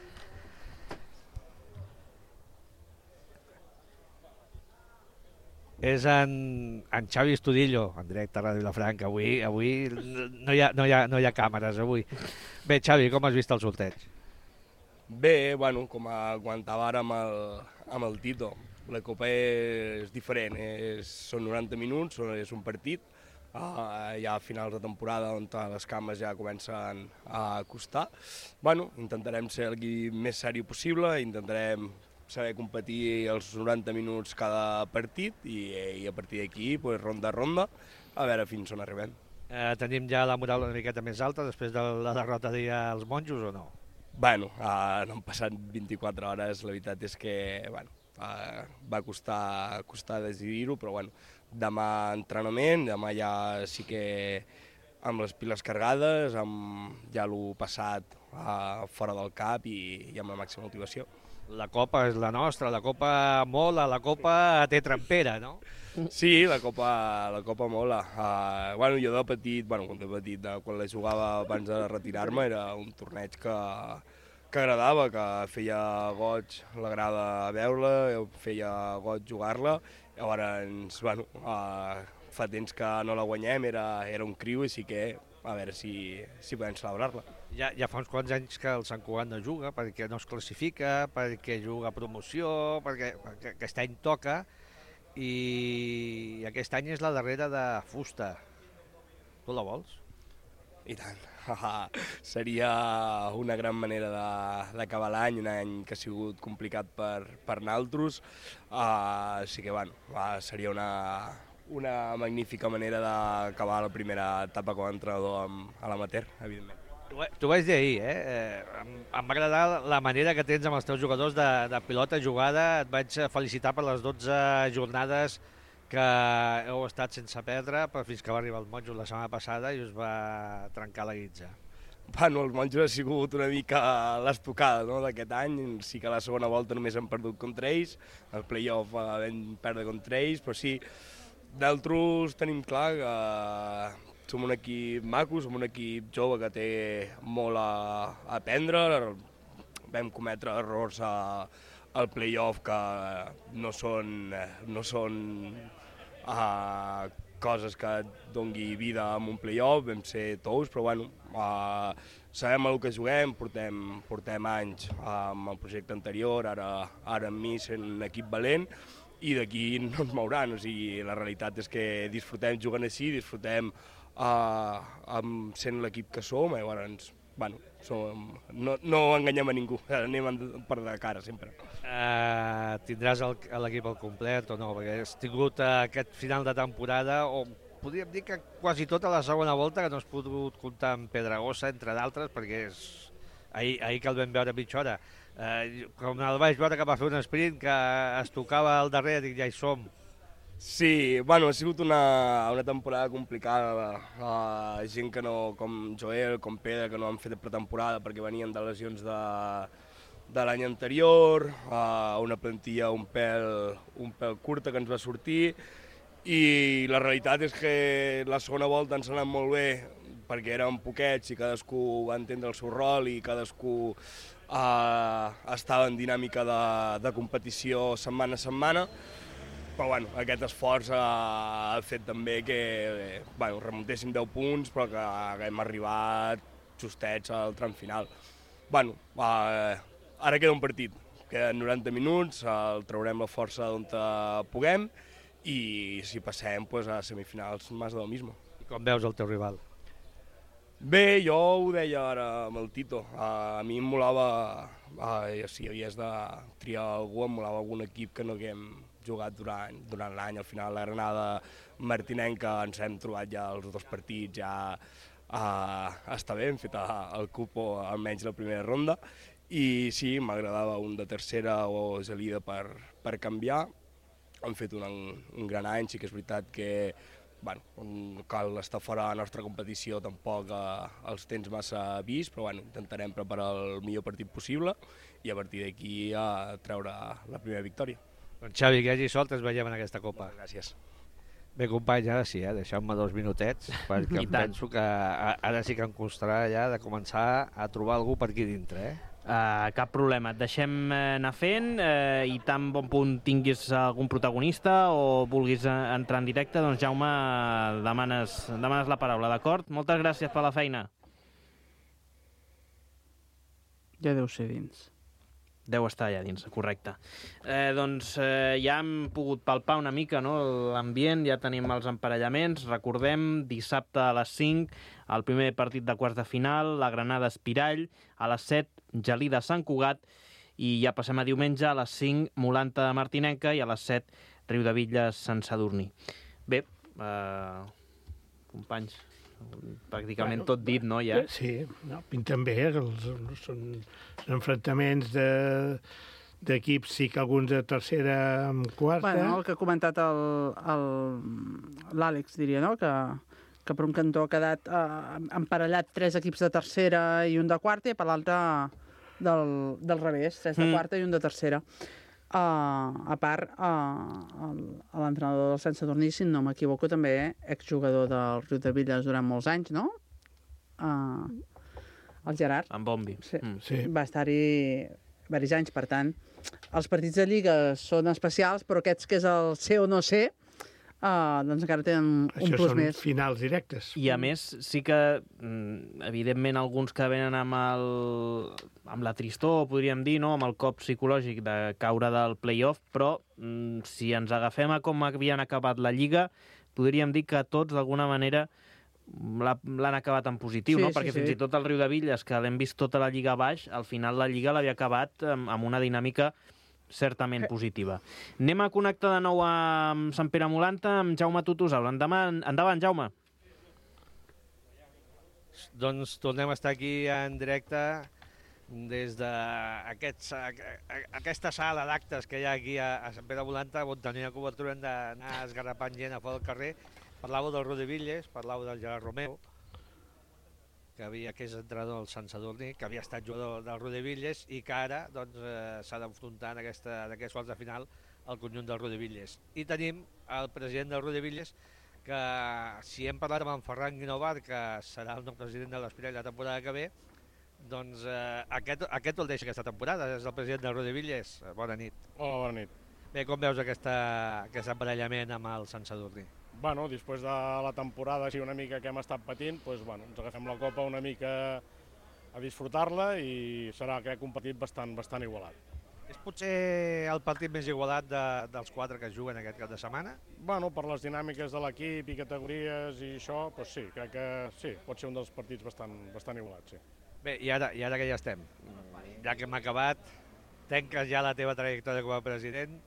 És en, en Xavi Estudillo, en directe a Ràdio Vilafranca. Avui, avui no, hi ha, no, hi ha, no hi ha càmeres, avui. Bé, Xavi, com has vist el sorteig? Bé, bueno, com comentava ara amb el, amb el Tito, la Copa és diferent, és, són noranta minuts, és un partit, uh, ja a finals de temporada on les cames ja comencen a costar. Bueno, intentarem ser el més sèrio possible, intentarem saber competir els noranta minuts cada partit i, i a partir d'aquí, pues, ronda a ronda, a veure fins on arribem. Eh, tenim ja la moral una miqueta més alta després de la derrota d'ahir als monjos o no? Bueno, uh, no han passat vint-i-quatre hores, la veritat és que bueno, uh, va costar, costar decidir-ho, però bueno, demà entrenament, demà ja sí que amb les piles carregades, amb ja l'ho passat uh, fora del cap i, i amb la màxima motivació. La Copa és la nostra, la Copa mola, la Copa té trempera, no? Sí, la Copa, la Copa mola. Uh, bueno, jo de petit, bueno, de petit, de, quan la jugava abans de retirar-me, era un torneig que, que agradava, que feia goig la grada a veure-la, feia goig jugar-la. Llavors, bueno, uh, fa temps que no la guanyem, era, era un criu i sí que a veure si, si podem celebrar-la. Ja, ja fa uns quants anys que el Sant Cugat no juga, perquè no es classifica, perquè juga a promoció, perquè, perquè aquest any toca, i aquest any és la darrera de fusta. Tu la vols? I tant. Seria una gran manera d'acabar l'any, un any que ha sigut complicat per, per naltros, uh, així que bueno, uh, seria una, una magnífica manera d'acabar la primera etapa com a entrenador amb, a l'amateur, evidentment. T'ho vaig dir ahir, eh? eh em, em va agradar la manera que tens amb els teus jugadors de, de pilota jugada. Et vaig felicitar per les dotze jornades que heu estat sense perdre, però fins que va arribar el monjo la setmana passada i us va trencar la guitza. bueno, els monjos ha sigut una mica l'estocada, no?, d'aquest any. Sí que a la segona volta només hem perdut contra ells, el play-off vam perdre contra ells, però sí, d'altres tenim clar que som un equip maco, som un equip jove que té molt a, a aprendre. Vam cometre errors a, al play-off que no són, no són uh, coses que et dongui vida en un play-off, vam ser tous, però bueno, uh, sabem el que juguem, portem, portem anys uh, amb el projecte anterior, ara, ara amb mi sent un equip valent, i d'aquí no ens mouran. O sigui, la realitat és que disfrutem jugant així, disfrutem uh, amb sent l'equip que som, i bueno, ens, bueno som, no, no enganyem a ningú, anem per de cara sempre. Uh, tindràs l'equip al complet o no? Perquè has tingut uh, aquest final de temporada, o podríem dir que quasi tota la segona volta, que no has pogut comptar amb Pedragosa, entre d'altres, perquè és... ahir, ahir que el vam veure mitja hora. Uh, com el vaig veure que va fer un sprint, que es tocava al darrere, dic, ja hi som. Sí, bueno, ha sigut una, una temporada complicada. Uh, gent que no, com Joel, com Pedra, que no han fet pretemporada perquè venien de lesions de, de l'any anterior, uh, una plantilla un pèl, un pèl curta que ens va sortir, i la realitat és que la segona volta ens ha anat molt bé perquè érem poquets i cadascú va entendre el seu rol i cadascú uh, estava en dinàmica de, de competició setmana a setmana. Però bueno, aquest esforç ha fet també que bueno, remuntéssim deu punts, però que, que hem arribat justets al tram final. Bueno, uh, ara queda un partit, queden noranta minuts, el traurem la força d'on puguem, i si passem pues, a semifinals més del mismo. I com veus el teu rival? Bé, jo ho deia ara amb el Tito, uh, a mi em molava, uh, si havies de triar algú, em molava algun equip que no haguem jugat durant, durant l'any. Al final la Granada martinenca ens hem trobat ja els dos partits, ja uh, està bé, hem fet el cupo almenys la primera ronda, i sí, m'agradava un de tercera o Gelida per, per canviar. Han fet un, un gran any, sí que és veritat que bueno, cal estar fora de la nostra competició, tampoc eh, els tens massa vist, però bueno, intentarem preparar el millor partit possible i a partir d'aquí a treure la primera victòria. Doncs Xavi, que hi hagi sort, ens veiem en aquesta copa. Moltes gràcies. Bé, companys, ara sí, eh? Deixeu-me dos minutets, perquè em penso que ara sí que em costarà ja de començar a trobar algú per aquí dintre, eh? Uh, cap problema, et deixem anar fent uh, i tan bon punt tinguis algun protagonista o vulguis entrar en directe, doncs Jaume, demanes, demanes la paraula, d'acord? Moltes gràcies per la feina. Ja deu ser dins. Deu estar allà dins, correcte. Eh, doncs eh, ja hem pogut palpar una mica, no?, l'ambient, ja tenim els emparellaments. Recordem, dissabte a les cinc, el primer partit de quarts de final, la Granada Espirall, a les set, Gelida Sant Cugat, i ja passem a diumenge, a les cinc, Molanta de Martinenca, i a les set, Riudebitlles Sant Sadurní. Bé, eh, companys, pràcticament bueno, tot dit, no, ja? Sí, no, pinten bé, els, són enfrontaments de d'equips, sí que alguns de tercera amb quarta. Bueno, el que ha comentat l'Àlex, diria, no?, que, que per un cantó ha quedat eh, emparellat tres equips de tercera i un de quarta, i per l'altre del, del revés, tres de mm. quarta i un de tercera. Uh, a part, uh, l'entrenador del Sant Sadurní, si no m'equivoco, també exjugador del Riudebitlles durant molts anys, no? Uh, el Gerard. En Bombi. Sí. Mm. Sí. Va estar-hi diversos anys, per tant. Els partits de Lliga són especials, però aquests que és el ser o no ser, uh, doncs encara tenen un Això plus són més. finals directes. I a més, sí que, evidentment, alguns que venen amb, el, amb la tristor, podríem dir, no?, amb el cop psicològic de caure del play-off, però mm, si ens agafem a com havien acabat la Lliga, podríem dir que tots, d'alguna manera, l'han acabat en positiu, sí, no? Sí, Perquè sí. fins i tot el Riudebitlles, que l'hem vist tota la Lliga baix, al final la Lliga l'havia acabat amb, amb una dinàmica certament positiva. Anem a connectar de nou amb Sant Pere Molanta, amb Jaume Tutusaus. Endavant, endavant, Jaume. Doncs tornem a estar aquí en directe des d'aquesta aquest, sala d'actes que hi ha aquí a, a Sant Pere Molanta, on tenia cobertura hem d'anar esgarrapant gent a fora del carrer. Parlàveu del Riudebitlles, parlàveu del Gerard Romeu. que havia que és entrenador del Sant Sadurní, que havia estat jugador del Rodevilles i que ara doncs, eh, s'ha d'enfrontar en aquesta, en aquest quarts de final al conjunt del Rodevilles. I tenim el president del Rodevilles, que si hem parlat amb en Ferran Guinovar, que serà el nou president de l'Espirall la temporada que ve, doncs eh, aquest, aquest el deixa aquesta temporada, és el president del Rodevilles. Bona nit. Hola, bona nit. Bé, com veus aquesta, aquest emparellament amb el Sant Sadurní? Bueno, després de la temporada així una mica que hem estat patint, doncs, bueno, ens agafem la copa una mica a disfrutar-la i serà crec un partit bastant, bastant igualat. És potser el partit més igualat de, dels quatre que juguen aquest cap de setmana? Bueno, per les dinàmiques de l'equip i categories i això, doncs sí, crec que sí, pot ser un dels partits bastant, bastant igualats, sí. Bé, i ara, i ara que ja estem, ja que hem acabat, tanques ja la teva trajectòria com a president,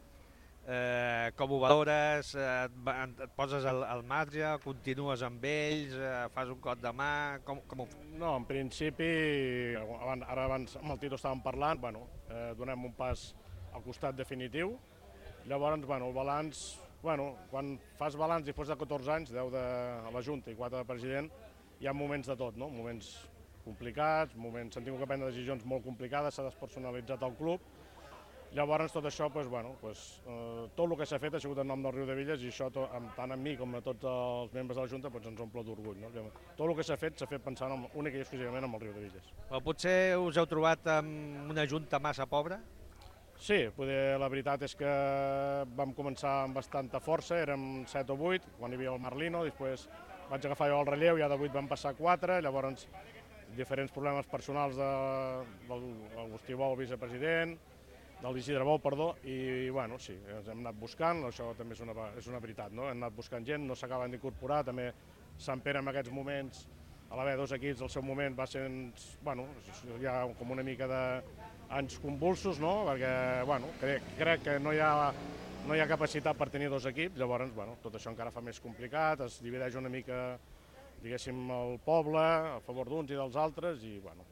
Eh, com ho valores, eh, et, et poses al, al marge, continues amb ells, eh, fas un cop de mà, com, com ho... No, en principi, abans, ara abans amb el Tito estàvem parlant, bueno, eh, donem un pas al costat definitiu, llavors, bueno, el balanç, bueno, quan fas balanç després de catorze anys, deu de la Junta i quatre de president, hi ha moments de tot, no? Moments complicats, moments, s'han tingut que prendre decisions molt complicades, s'ha despersonalitzat el club. Llavors, tot això, doncs, bueno, doncs, eh, tot el que s'ha fet ha sigut en nom del Riudevilles i això, to, tant a mi com a tots els membres de la Junta, doncs, ens omple d'orgull. No? Tot el que s'ha fet s'ha fet pensant en, únic i exclusivament en el Riudevilles. Però potser us heu trobat amb una Junta massa pobra? Sí, poder, la veritat és que vam començar amb bastanta força, érem set o vuit, quan hi havia el Marlino, després vaig agafar jo el relleu, ja de vuit vam passar a quatre, llavors diferents problemes personals de, de l'Agustí Bou, el vicepresident, de l'Isidre Bou, perdó, i bueno, sí, ens hem anat buscant, això també és una, és una veritat, no? Hem anat buscant gent, no s'acaben d'incorporar, també Sant Pere en aquests moments, a l'haver dos equips al seu moment va ser, bueno, hi ha com una mica d'anys convulsos, no? Perquè, bueno, crec, crec que no hi ha, no hi ha capacitat per tenir dos equips, llavors, bueno, tot això encara fa més complicat, es divideix una mica, diguéssim, el poble a favor d'uns i dels altres, i, bueno,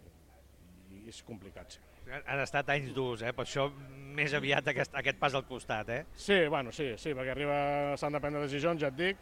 i és complicat, sí. Han estat anys durs, eh? Per això més aviat aquest, aquest pas al costat, eh? Sí, bueno, sí, sí, perquè arriba, s'han de prendre decisions, ja et dic,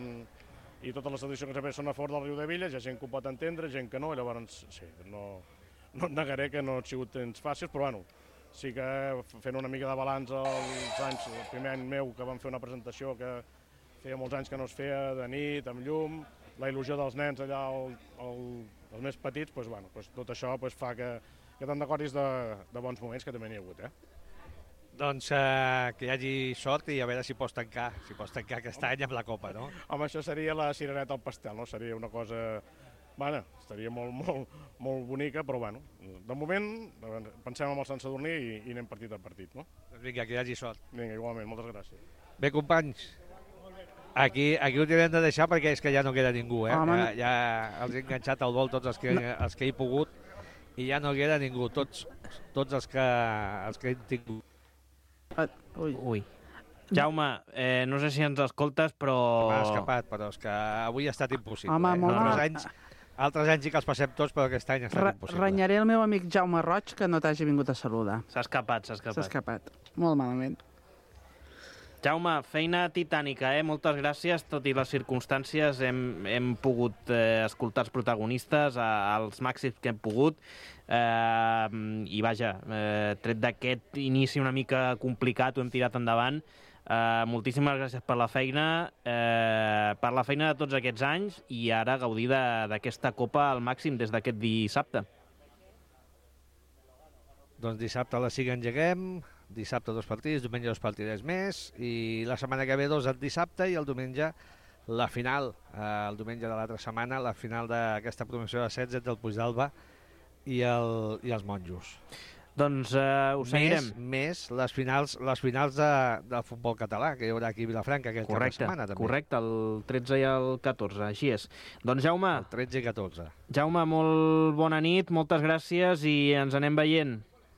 i totes les decisions que s'han fet són a favor del Riudevilles, hi ha gent que ho pot entendre, gent que no, i llavors, sí, no, no et negaré que no han sigut temps fàcils, però bueno, sí que fent una mica de balanç als anys, el primer any meu que vam fer una presentació que feia molts anys que no es feia, de nit, amb llum, la il·lusió dels nens allà, el, el, els més petits, doncs, bueno, doncs, tot això doncs, fa que que te'n recordis de, de bons moments que també n'hi ha hagut, eh? Doncs eh, que hi hagi sort i a veure si pots tancar, si pots tancar aquest any amb la Copa, no? Home, això seria la cirereta al pastel, no? Seria una cosa... Bueno, estaria molt, molt, molt bonica, però bueno, de moment pensem en el Sant Sadurní i, i anem partit a partit, no? Doncs vinga, que hi hagi sort. Vinga, igualment, moltes gràcies. Bé, companys, aquí, aquí ho tindrem de deixar perquè és que ja no queda ningú, eh? Ja, ja els he enganxat al vol tots els que, els que he pogut, i ja no queda ningú, tots, tots els que, els que hem tingut. Ui. Ui. Jaume, eh, no sé si ens escoltes, però... M'ha escapat, però és que avui ha estat impossible. Home, eh? molt altres, anys, altres anys sí que els passem tots, però aquest any ha estat impossible. Renyaré el meu amic Jaume Roig, que no t'hagi vingut a saludar. S'ha escapat, s'ha escapat. S'ha escapat, molt malament. Jaume, feina titànica, eh? Moltes gràcies. Tot i les circumstàncies hem, hem pogut eh, escoltar els protagonistes a, als màxims que hem pogut. Eh, I vaja, eh, tret d'aquest inici una mica complicat, ho hem tirat endavant. Eh, moltíssimes gràcies per la feina, eh, per la feina de tots aquests anys i ara gaudir d'aquesta Copa al màxim des d'aquest dissabte. Doncs dissabte a les cinc engeguem, dissabte dos partits, diumenge dos partidets més, i la setmana que ve dos el dissabte i el diumenge la final, eh, el diumenge de l'altra setmana, la final d'aquesta promoció de setze del Puigdàlber i, el, i els monjos. Doncs eh, ho seguirem. Més, més les finals, les finals de, del futbol català, que hi haurà aquí a Vilafranca aquest cap de setmana. També. Correcte, el tretze i el catorze, així és. Doncs Jaume... El tretze i catorze. Jaume, molt bona nit, moltes gràcies i ens anem veient.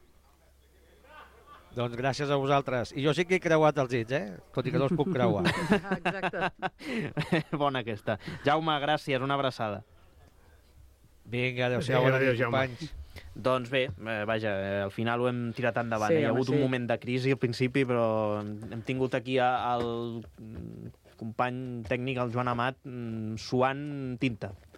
Doncs gràcies a vosaltres. I jo sí que he creuat els dits, eh? Tot i que no els puc creuar. Exacte. Bona aquesta. Jaume, gràcies, una abraçada. Vinga, adéu-siau, bona nit, companys. Doncs bé, eh, vaja, eh, al final ho hem tirat endavant. Sí, eh? Hi ha home, hagut sí. un moment de crisi al principi, però hem tingut aquí el company tècnic, el Joan Amat, suant tinta.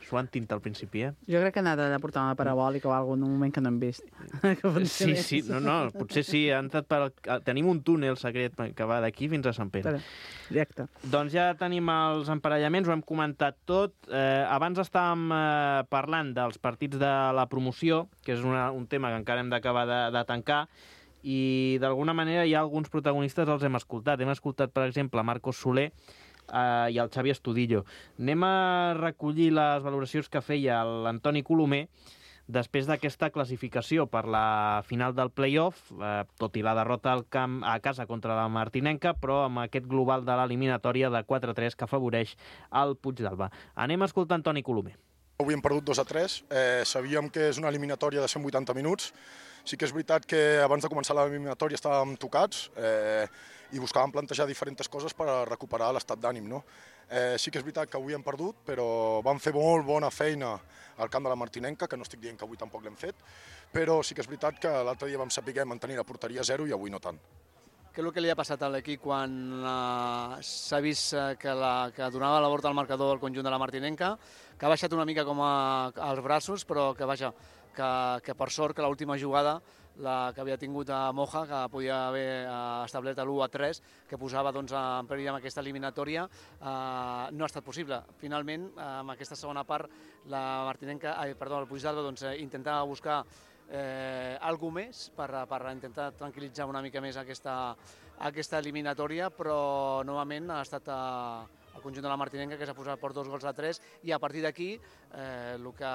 suant tinta al principi, eh? Jo crec que ha anat allà a portar una parabòlica o alguna un moment que no hem vist. que sí, sí, no, no, potser sí. Han anat per... Tenim un túnel secret que va d'aquí fins a Sant Pere. Directe. Doncs ja tenim els emparellaments, ho hem comentat tot. Eh, abans estàvem eh, parlant dels partits de la promoció, que és una, un tema que encara hem d'acabar de, de tancar, i d'alguna manera hi ha alguns protagonistes, els hem escoltat. Hem escoltat, per exemple, Marcos Soler eh, i el Xavi Estudillo. Anem a recollir les valoracions que feia l'Antoni Colomer després d'aquesta classificació per la final del play-off, eh, tot i la derrota al camp a casa contra la Martinenca, però amb aquest global de l'eliminatòria de quatre a tres que afavoreix el Puigdàlber. Anem a escoltar Antoni Colomer. Avui hem perdut dos a tres, eh, sabíem que és una eliminatòria de cent vuitanta minuts. Sí que és veritat que abans de començar l'eliminatòria estàvem tocats eh, i buscàvem plantejar diferents coses per a recuperar l'estat d'ànim, no? Eh, sí que és veritat que avui hem perdut, però vam fer molt bona feina al camp de la Martinenca, que no estic dient que avui tampoc l'hem fet, però sí que és veritat que l'altre dia vam saber mantenir la porteria a zero i avui no tant. Què és el que li ha passat a l'equip quan uh, s'ha vist uh, que, la, que donava la volta al marcador al conjunt de la Martinenca, que ha baixat una mica com a, als braços, però que, vaja, que, que per sort que l'última jugada, la que havia tingut a Moja, que podia haver uh, establert l'u a tres, que posava doncs, en perill amb aquesta eliminatòria, uh, no ha estat possible. Finalment, uh, en aquesta segona part, la Martinenca, ai, perdó, el Puigdàlber doncs, intentava buscar Eh, alguna més per, per intentar tranquil·litzar una mica més aquesta, aquesta eliminatòria, però novament ha estat a, el conjunt de la Martinenca que s'ha posat per dos gols a tres i a partir d'aquí eh, el que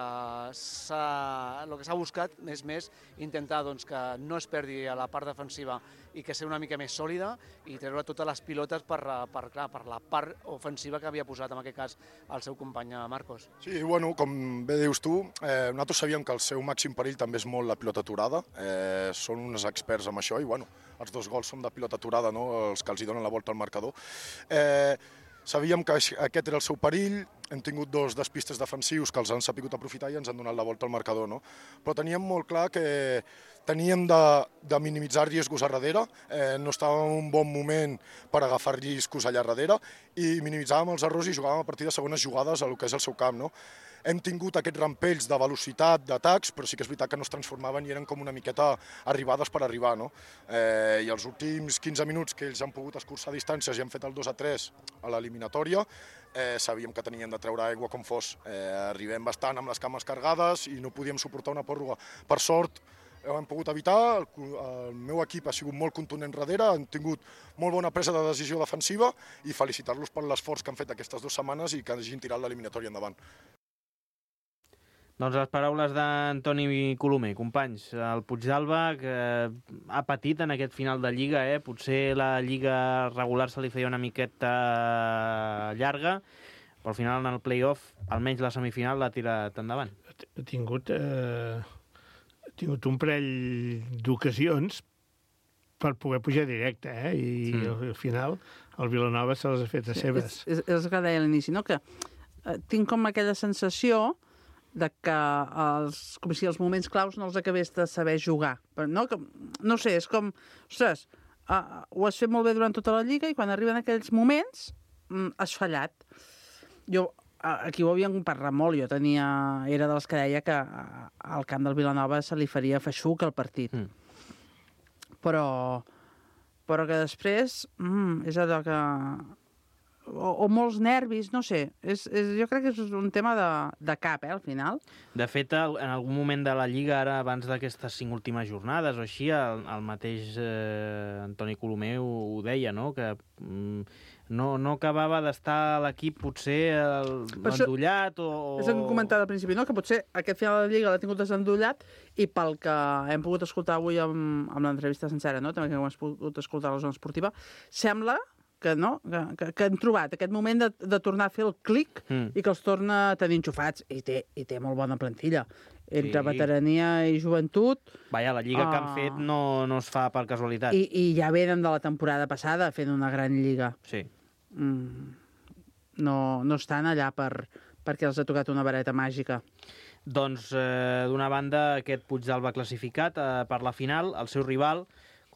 s'ha buscat és més intentar doncs, que no es perdi a la part defensiva i que sigui una mica més sòlida i treure totes les pilotes per, per, clar, per la part ofensiva que havia posat en aquest cas el seu company Marcos. Sí, bueno, com bé dius tu, eh, nosaltres sabíem que el seu màxim perill també és molt la pilota aturada, eh, són uns experts en això i bueno, els dos gols són de pilota aturada, no? Els que els hi donen la volta al marcador. Eh, Sabíem que aquest era el seu perill, hem tingut dos despistes defensius que els han sabut aprofitar i ens han donat la volta al marcador, no? Però teníem molt clar que teníem de, de minimitzar riscos a darrere, eh, no estàvem en un bon moment per agafar riscos allà darrere i minimitzàvem els errors i jugàvem a partir de segones jugades a lo que és el seu camp, no? Hem tingut aquests rampells de velocitat, d'atacs, però sí que és veritat que no es transformaven i eren com una miqueta arribades per arribar, no? Eh, I els últims quinze minuts que ells han pogut escurçar distàncies i han fet el dos a tres a l'eliminatòria, eh, sabíem que tenien de treure aigua com fos. Eh, arribem bastant amb les cames cargades i no podíem suportar una pròrroga. Per sort, ho hem pogut evitar, el, el meu equip ha sigut molt contundent darrere, han tingut molt bona presa de decisió defensiva i felicitar-los per l'esforç que han fet aquestes dues setmanes i que hagin tirat l'eliminatòria endavant. Doncs les paraules d'Antoni Colomer. Companys, el Puigdàlber que ha patit en aquest final de Lliga, eh? Potser la Lliga regular se li feia una miqueta llarga, però al final en el play-off, almenys la semifinal, l'ha tirat endavant. Ha tingut, eh, ha tingut un parell d'ocasions per poder pujar directe, eh? I sí. al final el Vilanova se les ha fet a seves. És, és, és el que deia a l'inici, no? Que eh, tinc com aquella sensació de que els, com si els moments claus no els acabés de saber jugar. Però no, que, no sé, és com, ostres, uh, ho has fet molt bé durant tota la Lliga i quan arriben aquells moments um, has fallat. Jo, uh, aquí ho havíem parlat molt, jo tenia, era dels que deia que uh, al camp del Vilanova se li faria feixuc el partit. Mm. Però, però que després, mm, és allò que... O, o molts nervis, no sé. És, és, jo crec que és un tema de, de cap, eh, al final. De fet, en algun moment de la Lliga, ara, abans d'aquestes cinc últimes jornades o així, el, el mateix eh, Antoni Colomer ho, ho deia, no?, que mm, no, no acabava d'estar l'equip potser endollat o... És el que comentava al principi, no?, que potser aquest final de la Lliga l'ha tingut desendollat i pel que hem pogut escoltar avui amb, amb l'entrevista sencera, no?, també que hem pogut escoltar a la zona esportiva, sembla que, no? que, que, que han trobat aquest moment de, de tornar a fer el clic mm. i que els torna a tenir enxufats. I té, i té molt bona plantilla. Entre sí. veterania i joventut... Vaja, la lliga uh, que han fet no, no es fa per casualitat. I, I ja venen de la temporada passada fent una gran lliga. Sí. Mm, no, no estan allà per, perquè els ha tocat una vareta màgica. Doncs, eh, d'una banda, aquest Puigdàlber classificat eh, per la final, el seu rival,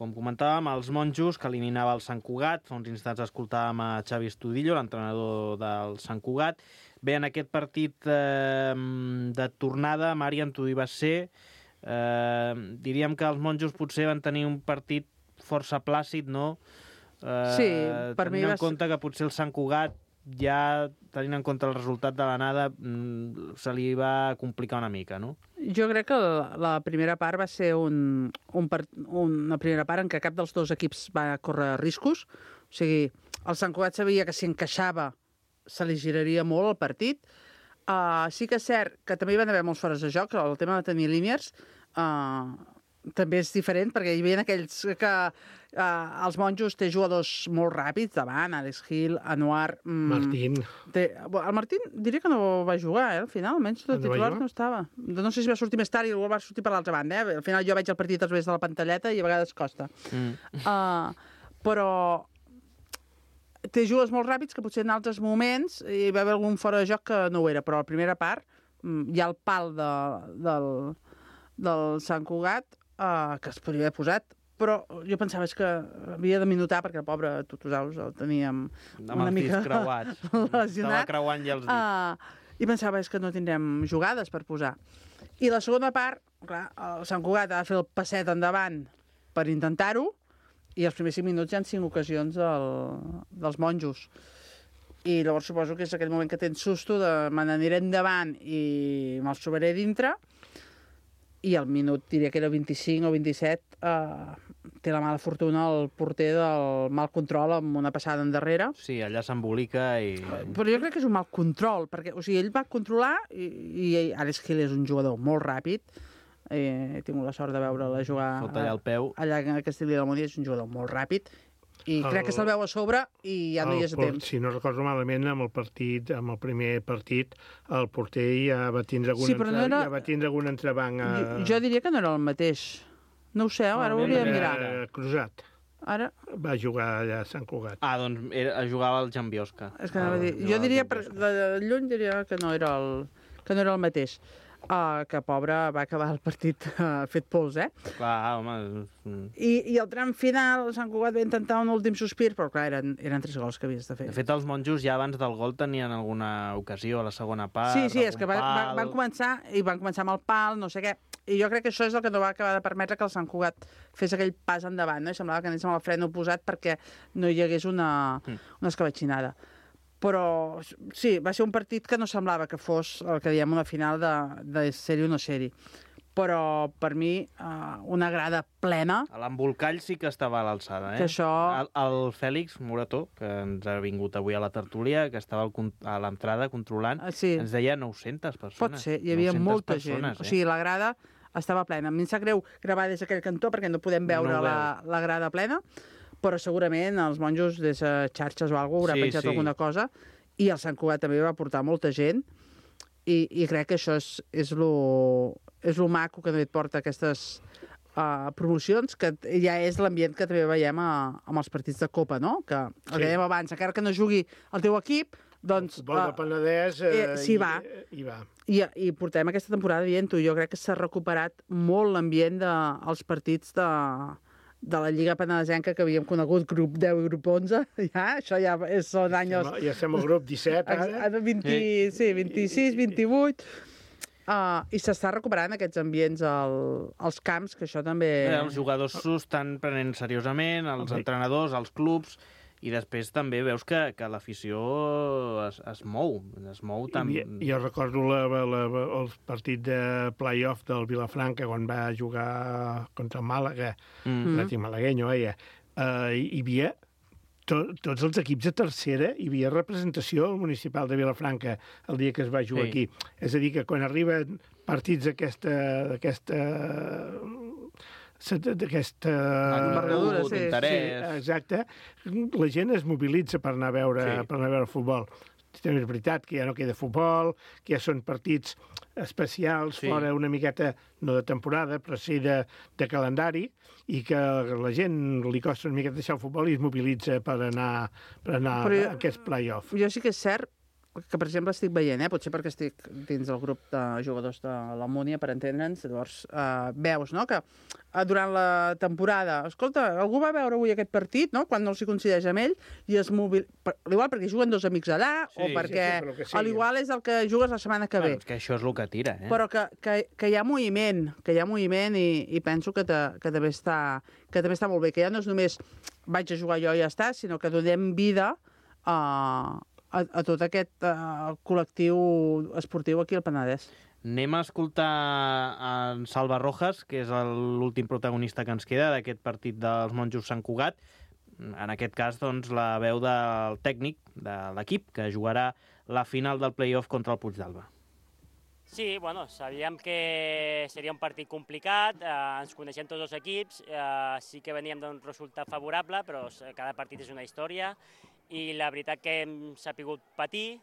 com comentàvem, els monjos que eliminava el Sant Cugat. Fa uns instants escoltàvem a Xavi Estudillo, l'entrenador del Sant Cugat. Bé, en aquest partit eh, de tornada, Marian, tu hi vas ser. Eh, diríem que els monjos potser van tenir un partit força plàcid, no? Eh, sí, per mi tenint va en compte que potser el Sant Cugat, ja tenint en compte el resultat de l'anada, se li va complicar una mica, no? Jo crec que la, la primera part va ser un, un part, una primera part en què cap dels dos equips va córrer riscos. O sigui, el Sant Cugat sabia que si encaixava se li giraria molt el partit. Uh, sí que és cert que també hi van haver molts fores de joc. El tema de tenir líniers uh, també és diferent, perquè hi havia aquells que uh, els monjos té jugadors molt ràpids davant, Alex Gil, Anuar... Mm, Martín. Té, el Martín diria que no va jugar, eh, al final, almenys de titular no estava. No sé si va sortir més tard i va sortir per l'altra banda, eh? Al final jo veig el partit a través de la pantalleta i a vegades costa. Mm. Uh, però té jugadors molt ràpids que potser en altres moments hi va haver algun fora de joc que no ho era, però a la primera part hi ha el pal de, del, del Sant Cugat, Uh, que es podria haver posat, però jo pensava és que havia de minutar, perquè el pobre Tutusaus el teníem amb una mica creuats. lesionat. Estava creuant ja els dits. Uh, I pensava és que no tindrem jugades per posar. I la segona part, clar, el Sant Cugat ha de fer el passet endavant per intentar-ho, i els primers cinc minuts hi ha cinc ocasions del, dels monjos. I llavors suposo que és aquell moment que tens susto de me n'aniré endavant i me'ls trobaré dintre, i al minut, diria que era vint-i-cinc o vint-i-set, eh, té la mala fortuna el porter del mal control amb una passada endarrere. Sí, allà s'embolica i... Però jo crec que és un mal control, perquè o sigui, ell va controlar i, i Alex Gil és un jugador molt ràpid. Eh, he tingut la sort de veure-la jugar Falta allà el peu. Allà a Castellví de la Monia, és un jugador molt ràpid. I el, crec que se'l veu a sobre i ja no hi és a temps. Si no recordo malament, amb el partit, amb el primer partit, el porter ja va tindre algun, sí, entre, no era... ja va tindre algun entrebanc. A... Jo, jo diria que no era el mateix. No ho sé, ara ho hauria de mirar. Cruzat. Ara... Va jugar allà a Sant Cugat. Ah, doncs era, jugava al Jan Biosca. És que anava a dir. Jo diria, per, de lluny diria que no era el, que no era el mateix. Uh, que pobre va acabar el partit uh, fet pols, eh? Clar, home... I, I el tram final, el Sant Cugat va intentar un últim sospir, però clar, eren, eren tres gols que havies de fer. De fet, els monjos ja abans del gol tenien alguna ocasió a la segona part. Sí, sí, és que va, va, van començar, i van començar amb el pal, no sé què, i jo crec que això és el que no va acabar de permetre que el Sant Cugat fes aquell pas endavant, no? I semblava que anés amb el fren oposat perquè no hi hagués una, mm. una escabetxinada. Però sí, va ser un partit que no semblava que fos el que diem una final de, de sèrie o no sèrie. Però per mi uh, una grada plena... L'embolcall sí que estava a l'alçada, eh? Que això... El, el Fèlix Morató, que ens ha vingut avui a la tertúlia, que estava al, a l'entrada controlant, uh, sí. ens deia nou-centes persones. Pot ser, hi havia molta persones, gent. Eh? O sigui, la grada estava plena. A mi em sap greu gravar des d'aquell cantó perquè no podem veure no la, la grada plena, però segurament els monjos des de xarxes o alguna cosa haurà sí, penjat sí. alguna cosa, i el Sant Cugat també va portar molta gent, i, i crec que això és, és, lo, és lo maco que també et porta aquestes uh, promocions, que ja és l'ambient que també veiem a, amb els partits de Copa, no? Que el sí. que dèiem abans, encara que no jugui el teu equip, doncs... El futbol de Penedès eh, eh, sí, va. hi va. I, I portem aquesta temporada dient-ho, jo crec que s'ha recuperat molt l'ambient dels partits de... de la Lliga Penedesenca que havíem conegut, grup deu i grup onze, ja, això ja és, són anys... Ja estem al grup disset, ara. vint, sí, vint-i-sis, vint-i-vuit... Uh, I s'està recuperant aquests ambients al, als camps, que això també... Bé, els jugadors s'ho estan prenent seriosament, els okay. entrenadors, els clubs, i després també veus que, que l'afició es, es mou, es mou tant... Jo, jo recordo la, la, el partit de play-off del Vilafranca, quan va jugar contra el Màlaga, mm-hmm. l'Atlètic malagueño, eh? Uh, hi havia to, tots els equips de tercera, hi havia representació al municipal de Vilafranca el dia que es va jugar sí. aquí. És a dir, que quan arriben partits d'aquesta... d'aquesta envergadura, sí. sí, exacte, la gent es mobilitza per anar a veure, sí. per anar a veure futbol. També és veritat que ja no queda futbol, que ja són partits especials, sí. fora una miqueta, no de temporada, però sí de, de calendari, i que a la gent li costa una miqueta deixar el futbol i es mobilitza per anar, per anar jo, a aquests play-off. Jo sí que és cert, que per exemple estic veient, eh? Potser perquè estic dins del grup de jugadors de la Múnia, per entendre'ns, llavors eh, veus, no?, que eh, durant la temporada, escolta, algú va veure avui aquest partit, no?, quan no s'hi coincideix amb ell, i es mobil... Per, igual perquè juguen dos amics allà, sí, o perquè sí, sí, a l'igual és el que jugues la setmana que ve. Bueno, és que això és el que tira, eh? Però que, que, que hi ha moviment, que hi ha moviment i, i penso que, te, que, també està, que també està molt bé, que ja no és només vaig a jugar jo i ja està, sinó que donem vida a... A, a tot aquest uh, col·lectiu esportiu aquí al Penedès. Anem a escoltar en Salva Rojas, que és l'últim protagonista que ens queda d'aquest partit dels Monjos Sant Cugat. En aquest cas, doncs, la veu del tècnic de l'equip, que jugarà la final del play-off contra el Puigdàlber. Sí, bueno, sabíem que seria un partit complicat, eh, ens coneixem tots els equips, eh, sí que veníem d'un resultat favorable, però cada partit és una història, i la veritat que hem sapigut patir,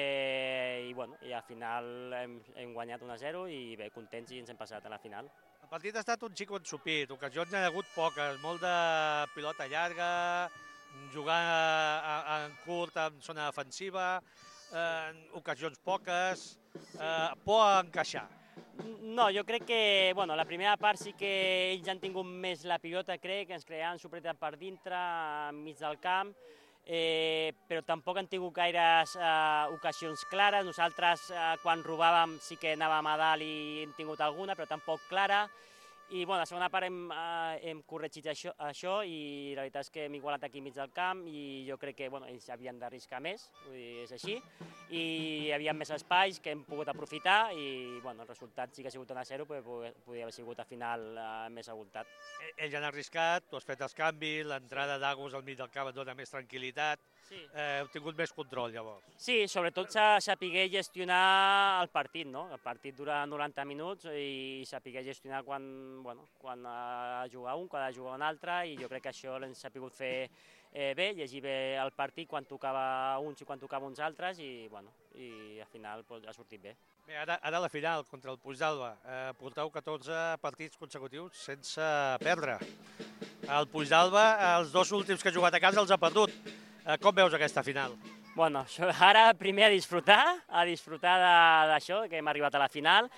eh, i, bueno, i al final hem, hem guanyat un a zero i bé, contents i ens hem passat a la final. El partit ha estat un xico ensupit, ocasions n'hi ha hagut poques, molt de pilota llarga, jugar en curt en zona defensiva, eh, ocasions poques, eh, por a encaixar. No, jo crec que bueno, la primera part sí que ells han tingut més la pilota, crec, que ens creaven superioritat per dintre, enmig del camp, eh, però tampoc han tingut gaires eh, ocasions clares. Nosaltres, eh, quan robàvem, sí que anàvem a dalt i hem tingut alguna, però tampoc clara. I bueno, la segona part hem, eh, hem corregit això, això i la veritat és que hem igualat aquí mig del camp i jo crec que bueno, ells havien d'arriscar més, vull dir, és així, i hi havia més espais que hem pogut aprofitar i bueno, el resultat sí que ha sigut un a zero, però podria haver sigut al final eh, més abultat. Ells han arriscat, tu has fet els canvis, l'entrada d'Agos al mig del camp et dona més tranquil·litat, sí. eh, heu tingut més control llavors. Sí, sobretot saber gestionar el partit, no? El partit dura noranta minuts i saber gestionar quan bueno, quan ha de jugar un, quan ha de jugar un altre, i jo crec que això l'hem sabut fer eh, bé, llegir bé el partit quan tocava uns i quan tocava uns altres, i, bueno, i al final pues, ha sortit bé. Bé, ara, ara la final contra el Puigdàlber, eh, porteu catorze partits consecutius sense perdre. El Puigdàlber, els dos últims que ha jugat a casa els ha perdut. Eh, com veus aquesta final? Bueno, ara primer a disfrutar, a disfrutar d'això, que hem arribat a la final,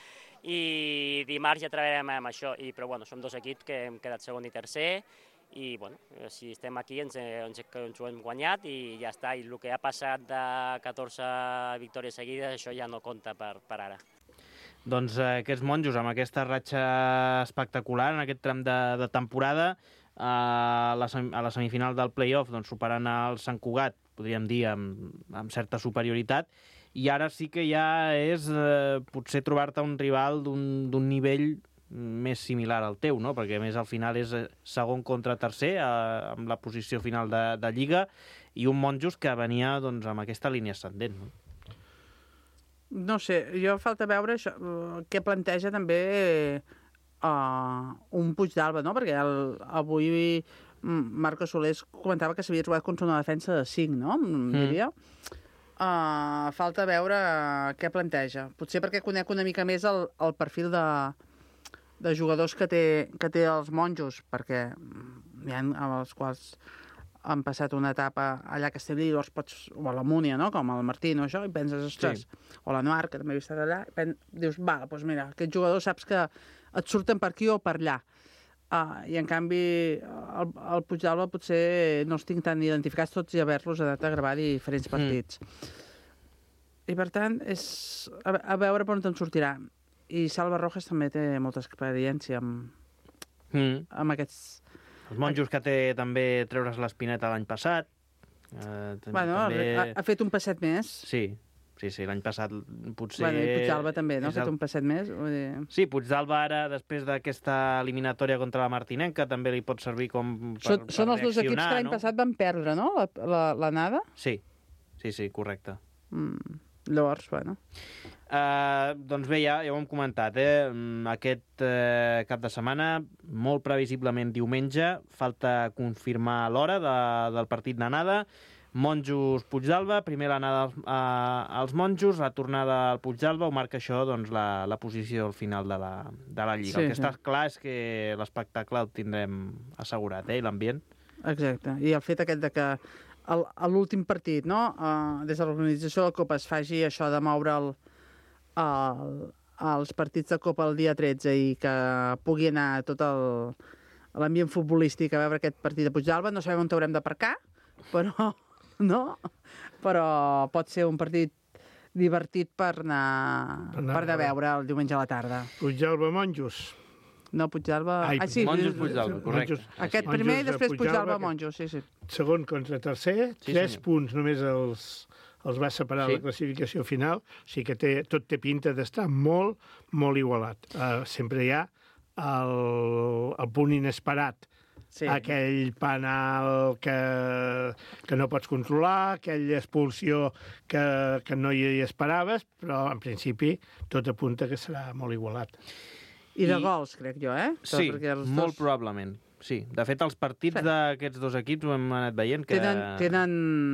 i dimarts ja treballarem amb això, I, però bueno, som dos equips que hem quedat segon i tercer i bueno, si estem aquí ens, ens, ens ho hem guanyat i ja està, i el que ha passat de catorze victòries seguides, això ja no compta per, per ara. Doncs eh, aquests monjos amb aquesta ratxa espectacular en aquest tram de, de temporada, eh, a, la, a la semifinal del play-off doncs, superant el Sant Cugat, podríem dir, amb, amb certa superioritat, i ara sí que ja és eh, potser trobar-te un rival d'un nivell més similar al teu, no? Perquè a més al final és segon contra tercer eh, amb la posició final de, de Lliga, i un Monjos que venia doncs, amb aquesta línia ascendent. No? No sé, jo falta veure això, què planteja també uh, un Puigdàlber, no? Perquè el, avui Marco Solés comentava que s'havia trobat contra una defensa de cinc, no? Mm. Diria. Uh, falta veure uh, què planteja. Potser perquè conec una mica més el, el perfil de, de jugadors que té, que té els Monjos, perquè hi ha amb els quals han passat una etapa allà a Castellví, llavors pots, o a la Múnia, no? Com el Martín o això, i penses, ostres, sí. O la Noir, que també he vist allà, i pen... dius, va, doncs mira, aquest jugador saps que et surten per aquí o per allà. Uh, I en canvi el, el Puigdàlber potser no els tinc tan identificats tots i haver-los anat a gravar diferents partits. Mm. I per tant, és a, a veure per on te'n sortirà. I Salva Rojas també té molta experiència amb, mm. amb aquests... Els Monjos que té també treure's l'espineta l'any passat. Eh, bueno, també... ha, ha fet un passet més. Sí. Sí, sí, l'any passat potser... Bueno, i Puigdàlber també, no? Ha fet el... un passet més. Vull dir... Sí, Puigdàlber ara, després d'aquesta eliminatòria contra la Martinenca, també li pot servir com per, són, per són els dos equips que l'any no? passat van perdre, no? La, la, la nada? Sí, sí, sí, correcte. Mm. Llavors, bueno... Uh, doncs bé, ja, ja ho hem comentat, eh? Aquest uh, cap de setmana, molt previsiblement diumenge, falta confirmar l'hora de, del partit d'anada. Monjos Puigdàlber, primer l'anada als, als Monjos, la tornada al Puigdàlber, ho marca això doncs, la, la posició al final de la, de la Lliga. Sí, el que sí. Està clar és que l'espectacle el tindrem assegurat, eh, l'ambient. Exacte, i el fet aquest de que a l'últim partit, no? Uh, des de l'organització de la Copa es faci això de moure el, el, els partits de Copa el dia tretze i que pugui anar tot l'ambient futbolístic a veure aquest partit de Puigdàlber. No sabem on haurem d'aparcar, però, no? però pot ser un partit divertit per anar, per anar, per anar a veure el diumenge a la tarda. Puigdàlber-Monjos. No, Puigdàlber... Ai, ah, sí, Monjos-Puigdàlber, correcte. Monjos, aquest Monjos, primer i després Puigdàlber-Monjos, sí, sí. Segon contra tercer, sí, tres senyor. punts només els, els va separar sí. la classificació final, o sigui que té, tot té pinta d'estar molt, molt igualat. Uh, sempre hi ha el, el punt inesperat, sí. aquell penal que, que no pots controlar, aquella expulsió que, que no hi esperaves, però en principi tot apunta que serà molt igualat. I de I... gols, crec jo, eh? Sí, molt dos... probablement. Sí. De fet, els partits sí. d'aquests dos equips ho hem anat veient que... Tenen... tenen...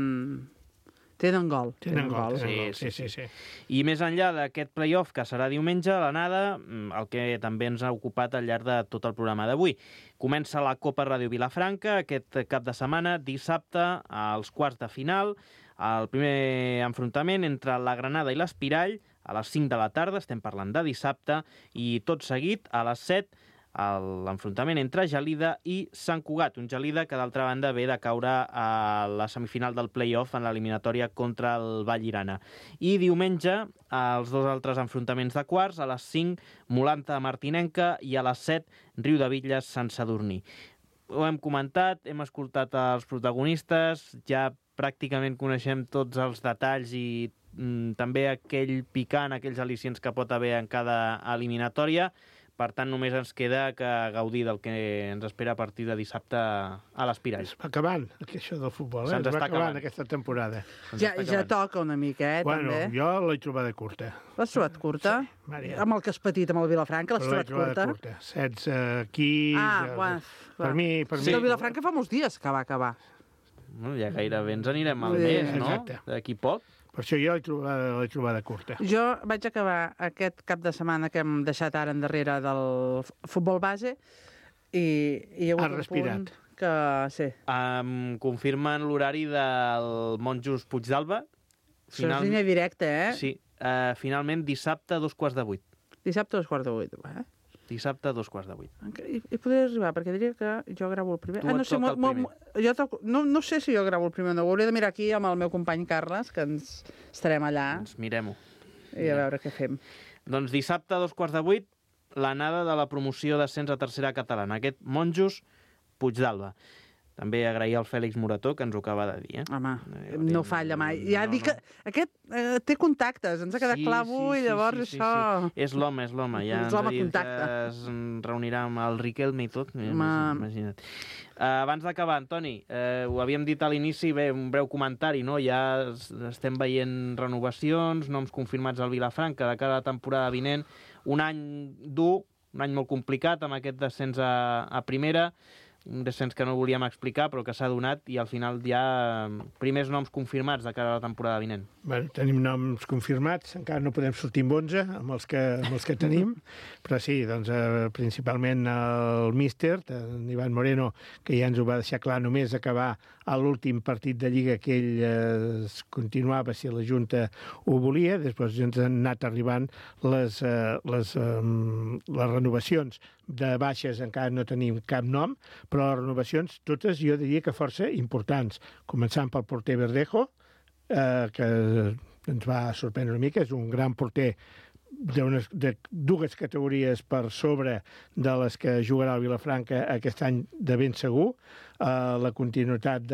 Tenen gol. Tenen, tenen gol, gol. Tenen sí, gol. Sí, sí, sí. I més enllà d'aquest play-off que serà diumenge, l'anada, el que també ens ha ocupat al llarg de tot el programa d'avui. Comença la Copa Ràdio Vilafranca aquest cap de setmana, dissabte, als quarts de final. El primer enfrontament entre la Granada i l'Espirall, a les cinc de la tarda, estem parlant de dissabte, i tot seguit, a les set, l'enfrontament entre Gelida i Sant Cugat. Un Gelida que, d'altra banda, ve de caure a la semifinal del play-off en l'eliminatòria contra el Vallirana. I diumenge, els dos altres enfrontaments de quarts, a les cinc, Molanta-Martinenca, i a les set, Riudebitlles-Sant Sadurní. Ho hem comentat, hem escoltat els protagonistes, ja pràcticament coneixem tots els detalls i mm, també aquell picant, aquells al·licients que pot haver en cada eliminatòria. Per tant, només ens queda que gaudir del que ens espera a partir de dissabte a l'Espirall. Es va acabant, això del futbol, eh? Es va acabant, acabant aquesta temporada. Ja, ja toca una mica, eh, bueno, també. Jo l'he trobada curta. L'has trobat curta? Sí, Maria. Amb el que has patit amb el Vilafranca, l'has trobat curta? curta. setze, quinze... Ah, bueno, per mi, per sí. mi... El Vilafranca fa molts dies que va acabar. Bueno, ja gairebé ens anirem al mes, no? Exacte. D'aquí poc. Per això jo l'he trobada, l'he trobada curta. Jo vaig acabar aquest cap de setmana que hem deixat ara endarrere del futbol base i, i hi ha hagut un punt que... Sí. Um, confirmen l'horari del Monjos Puigdàlber. Final... Això és línia directa, eh? Sí. Uh, finalment, dissabte, dos quarts de vuit. Dissabte, dos quarts de vuit, eh? Dissabte, dos quarts de vuit. I, i podria arribar, perquè diria que jo gravo el primer. Tu ah, no sé, el primer. Jo toco, no, no sé si jo gravo el primer, no ho hauré de mirar aquí amb el meu company Carles, que ens estarem allà. Doncs mirem-ho. I a veure què fem. Doncs dissabte, dos quarts de vuit, l'anada de la promoció d'ascens a tercera catalana. Aquest Monjos Puigdàlber. També agrair al Fèlix Morató, que ens ho acaba de dir. Eh? Home, eh, no falla mai. Ja no, dic que no. Aquest eh, té contactes, ens ha quedat sí, clar avui, sí, llavors sí, sí, això... Sí, sí. És l'home, és l'home. Ja és l'home contacte. Es reunirà amb el Riquelme i tot. Ma... Imagina't. Uh, abans d'acabar, Antoni, uh, ho havíem dit a l'inici, bé, un breu comentari, no? Ja estem veient renovacions, noms confirmats al Vilafranca de cara a la temporada vinent. Un any dur, un any molt complicat amb aquest descens a, a primera, un descens que no volíem explicar, però que s'ha donat, i al final hi ha primers noms confirmats de cara a la temporada vinent. Bueno, tenim noms confirmats, encara no podem sortir amb onze, amb els que, amb els que tenim, però sí, doncs, eh, principalment el míster, en Ivan Moreno, que ja ens ho va deixar clar només acabar a l'últim partit de Lliga que ell eh, continuava si la Junta ho volia, després ens han anat arribant les, eh, les, eh, les renovacions de baixes, encara no tenim cap nom, però les renovacions totes jo diria que força importants, començant pel porter Verdejo, eh, que ens va sorprendre una mica, és un gran porter d'unes, de dues categories per sobre de les que jugarà el Vilafranca aquest any de ben segur, eh, la continuïtat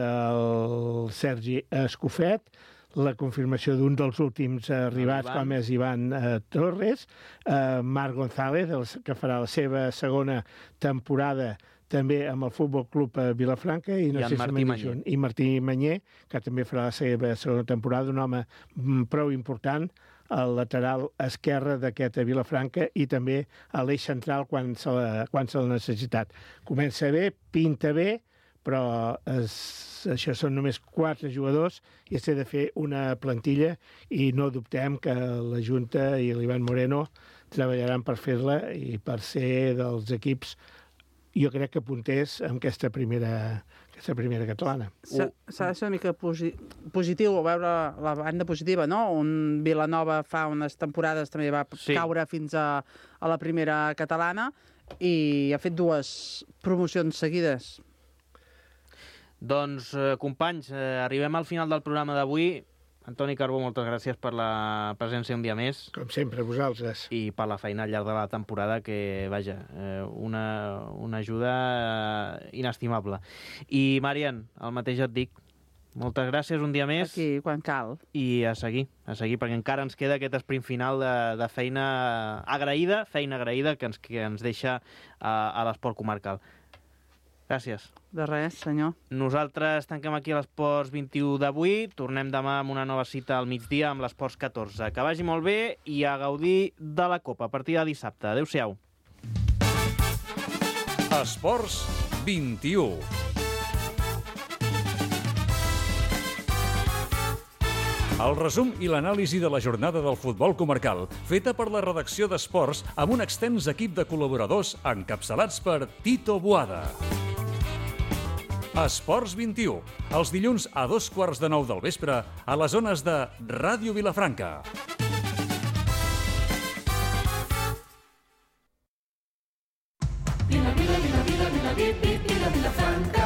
del Sergi Escofet, la confirmació d'un dels últims arribats, Ivan. com és Ivan eh, Torres, eh, Marc González, el, que farà la seva segona temporada també amb el Futbol Club Vilafranca, i, no I, sé Martí si i Martí Manyer, que també farà la seva segona temporada, un home prou important, al lateral esquerre d'aquest Vilafranca, i també a l'eix central quan se l'ha quan se l'ha necessitat. Comença bé, pinta bé, però es, això són només quatre jugadors i s'ha de fer una plantilla, i no dubtem que la Junta i l'Ivan Moreno treballaran per fer-la i per ser dels equips, jo crec que punters amb aquesta primera, aquesta aquesta primera catalana. S'ha de ser una mica posi positiu, o veure la banda positiva, no? Un Vilanova fa unes temporades també va sí. caure fins a, a la primera catalana i ha fet dues promocions seguides. Doncs, eh, companys, eh, arribem al final del programa d'avui. Antoni Carbó, moltes gràcies per la presència un dia més. Com sempre, vosaltres. I per la feina al llarg de la temporada, que, vaja, eh, una, una ajuda inestimable. I, Marian, el mateix et dic. Moltes gràcies un dia més. Aquí, quan cal. I a seguir, a seguir, perquè encara ens queda aquest sprint final de, de feina agraïda, feina agraïda que ens, que ens deixa a, a l'esport comarcal. Gràcies. De res, senyor. Nosaltres tanquem aquí l'Esports vint-i-u d'avui. Tornem demà amb una nova cita al migdia amb l'Esports catorze. Que vagi molt bé i a gaudir de la Copa a partir de dissabte. Adéu-siau. Esports vint-i-u. El resum i l'anàlisi de la jornada del futbol comarcal, feta per la redacció d'Esports amb un extens equip de col·laboradors encapçalats per Tito Boada. Esports vint-i-u, els dilluns a dos quarts de nou del vespre a les zones de Ràdio Vilafranca. Vila, Vila, Vila, Vila, Vila, Vila, Vila, Vila, Vilafranca.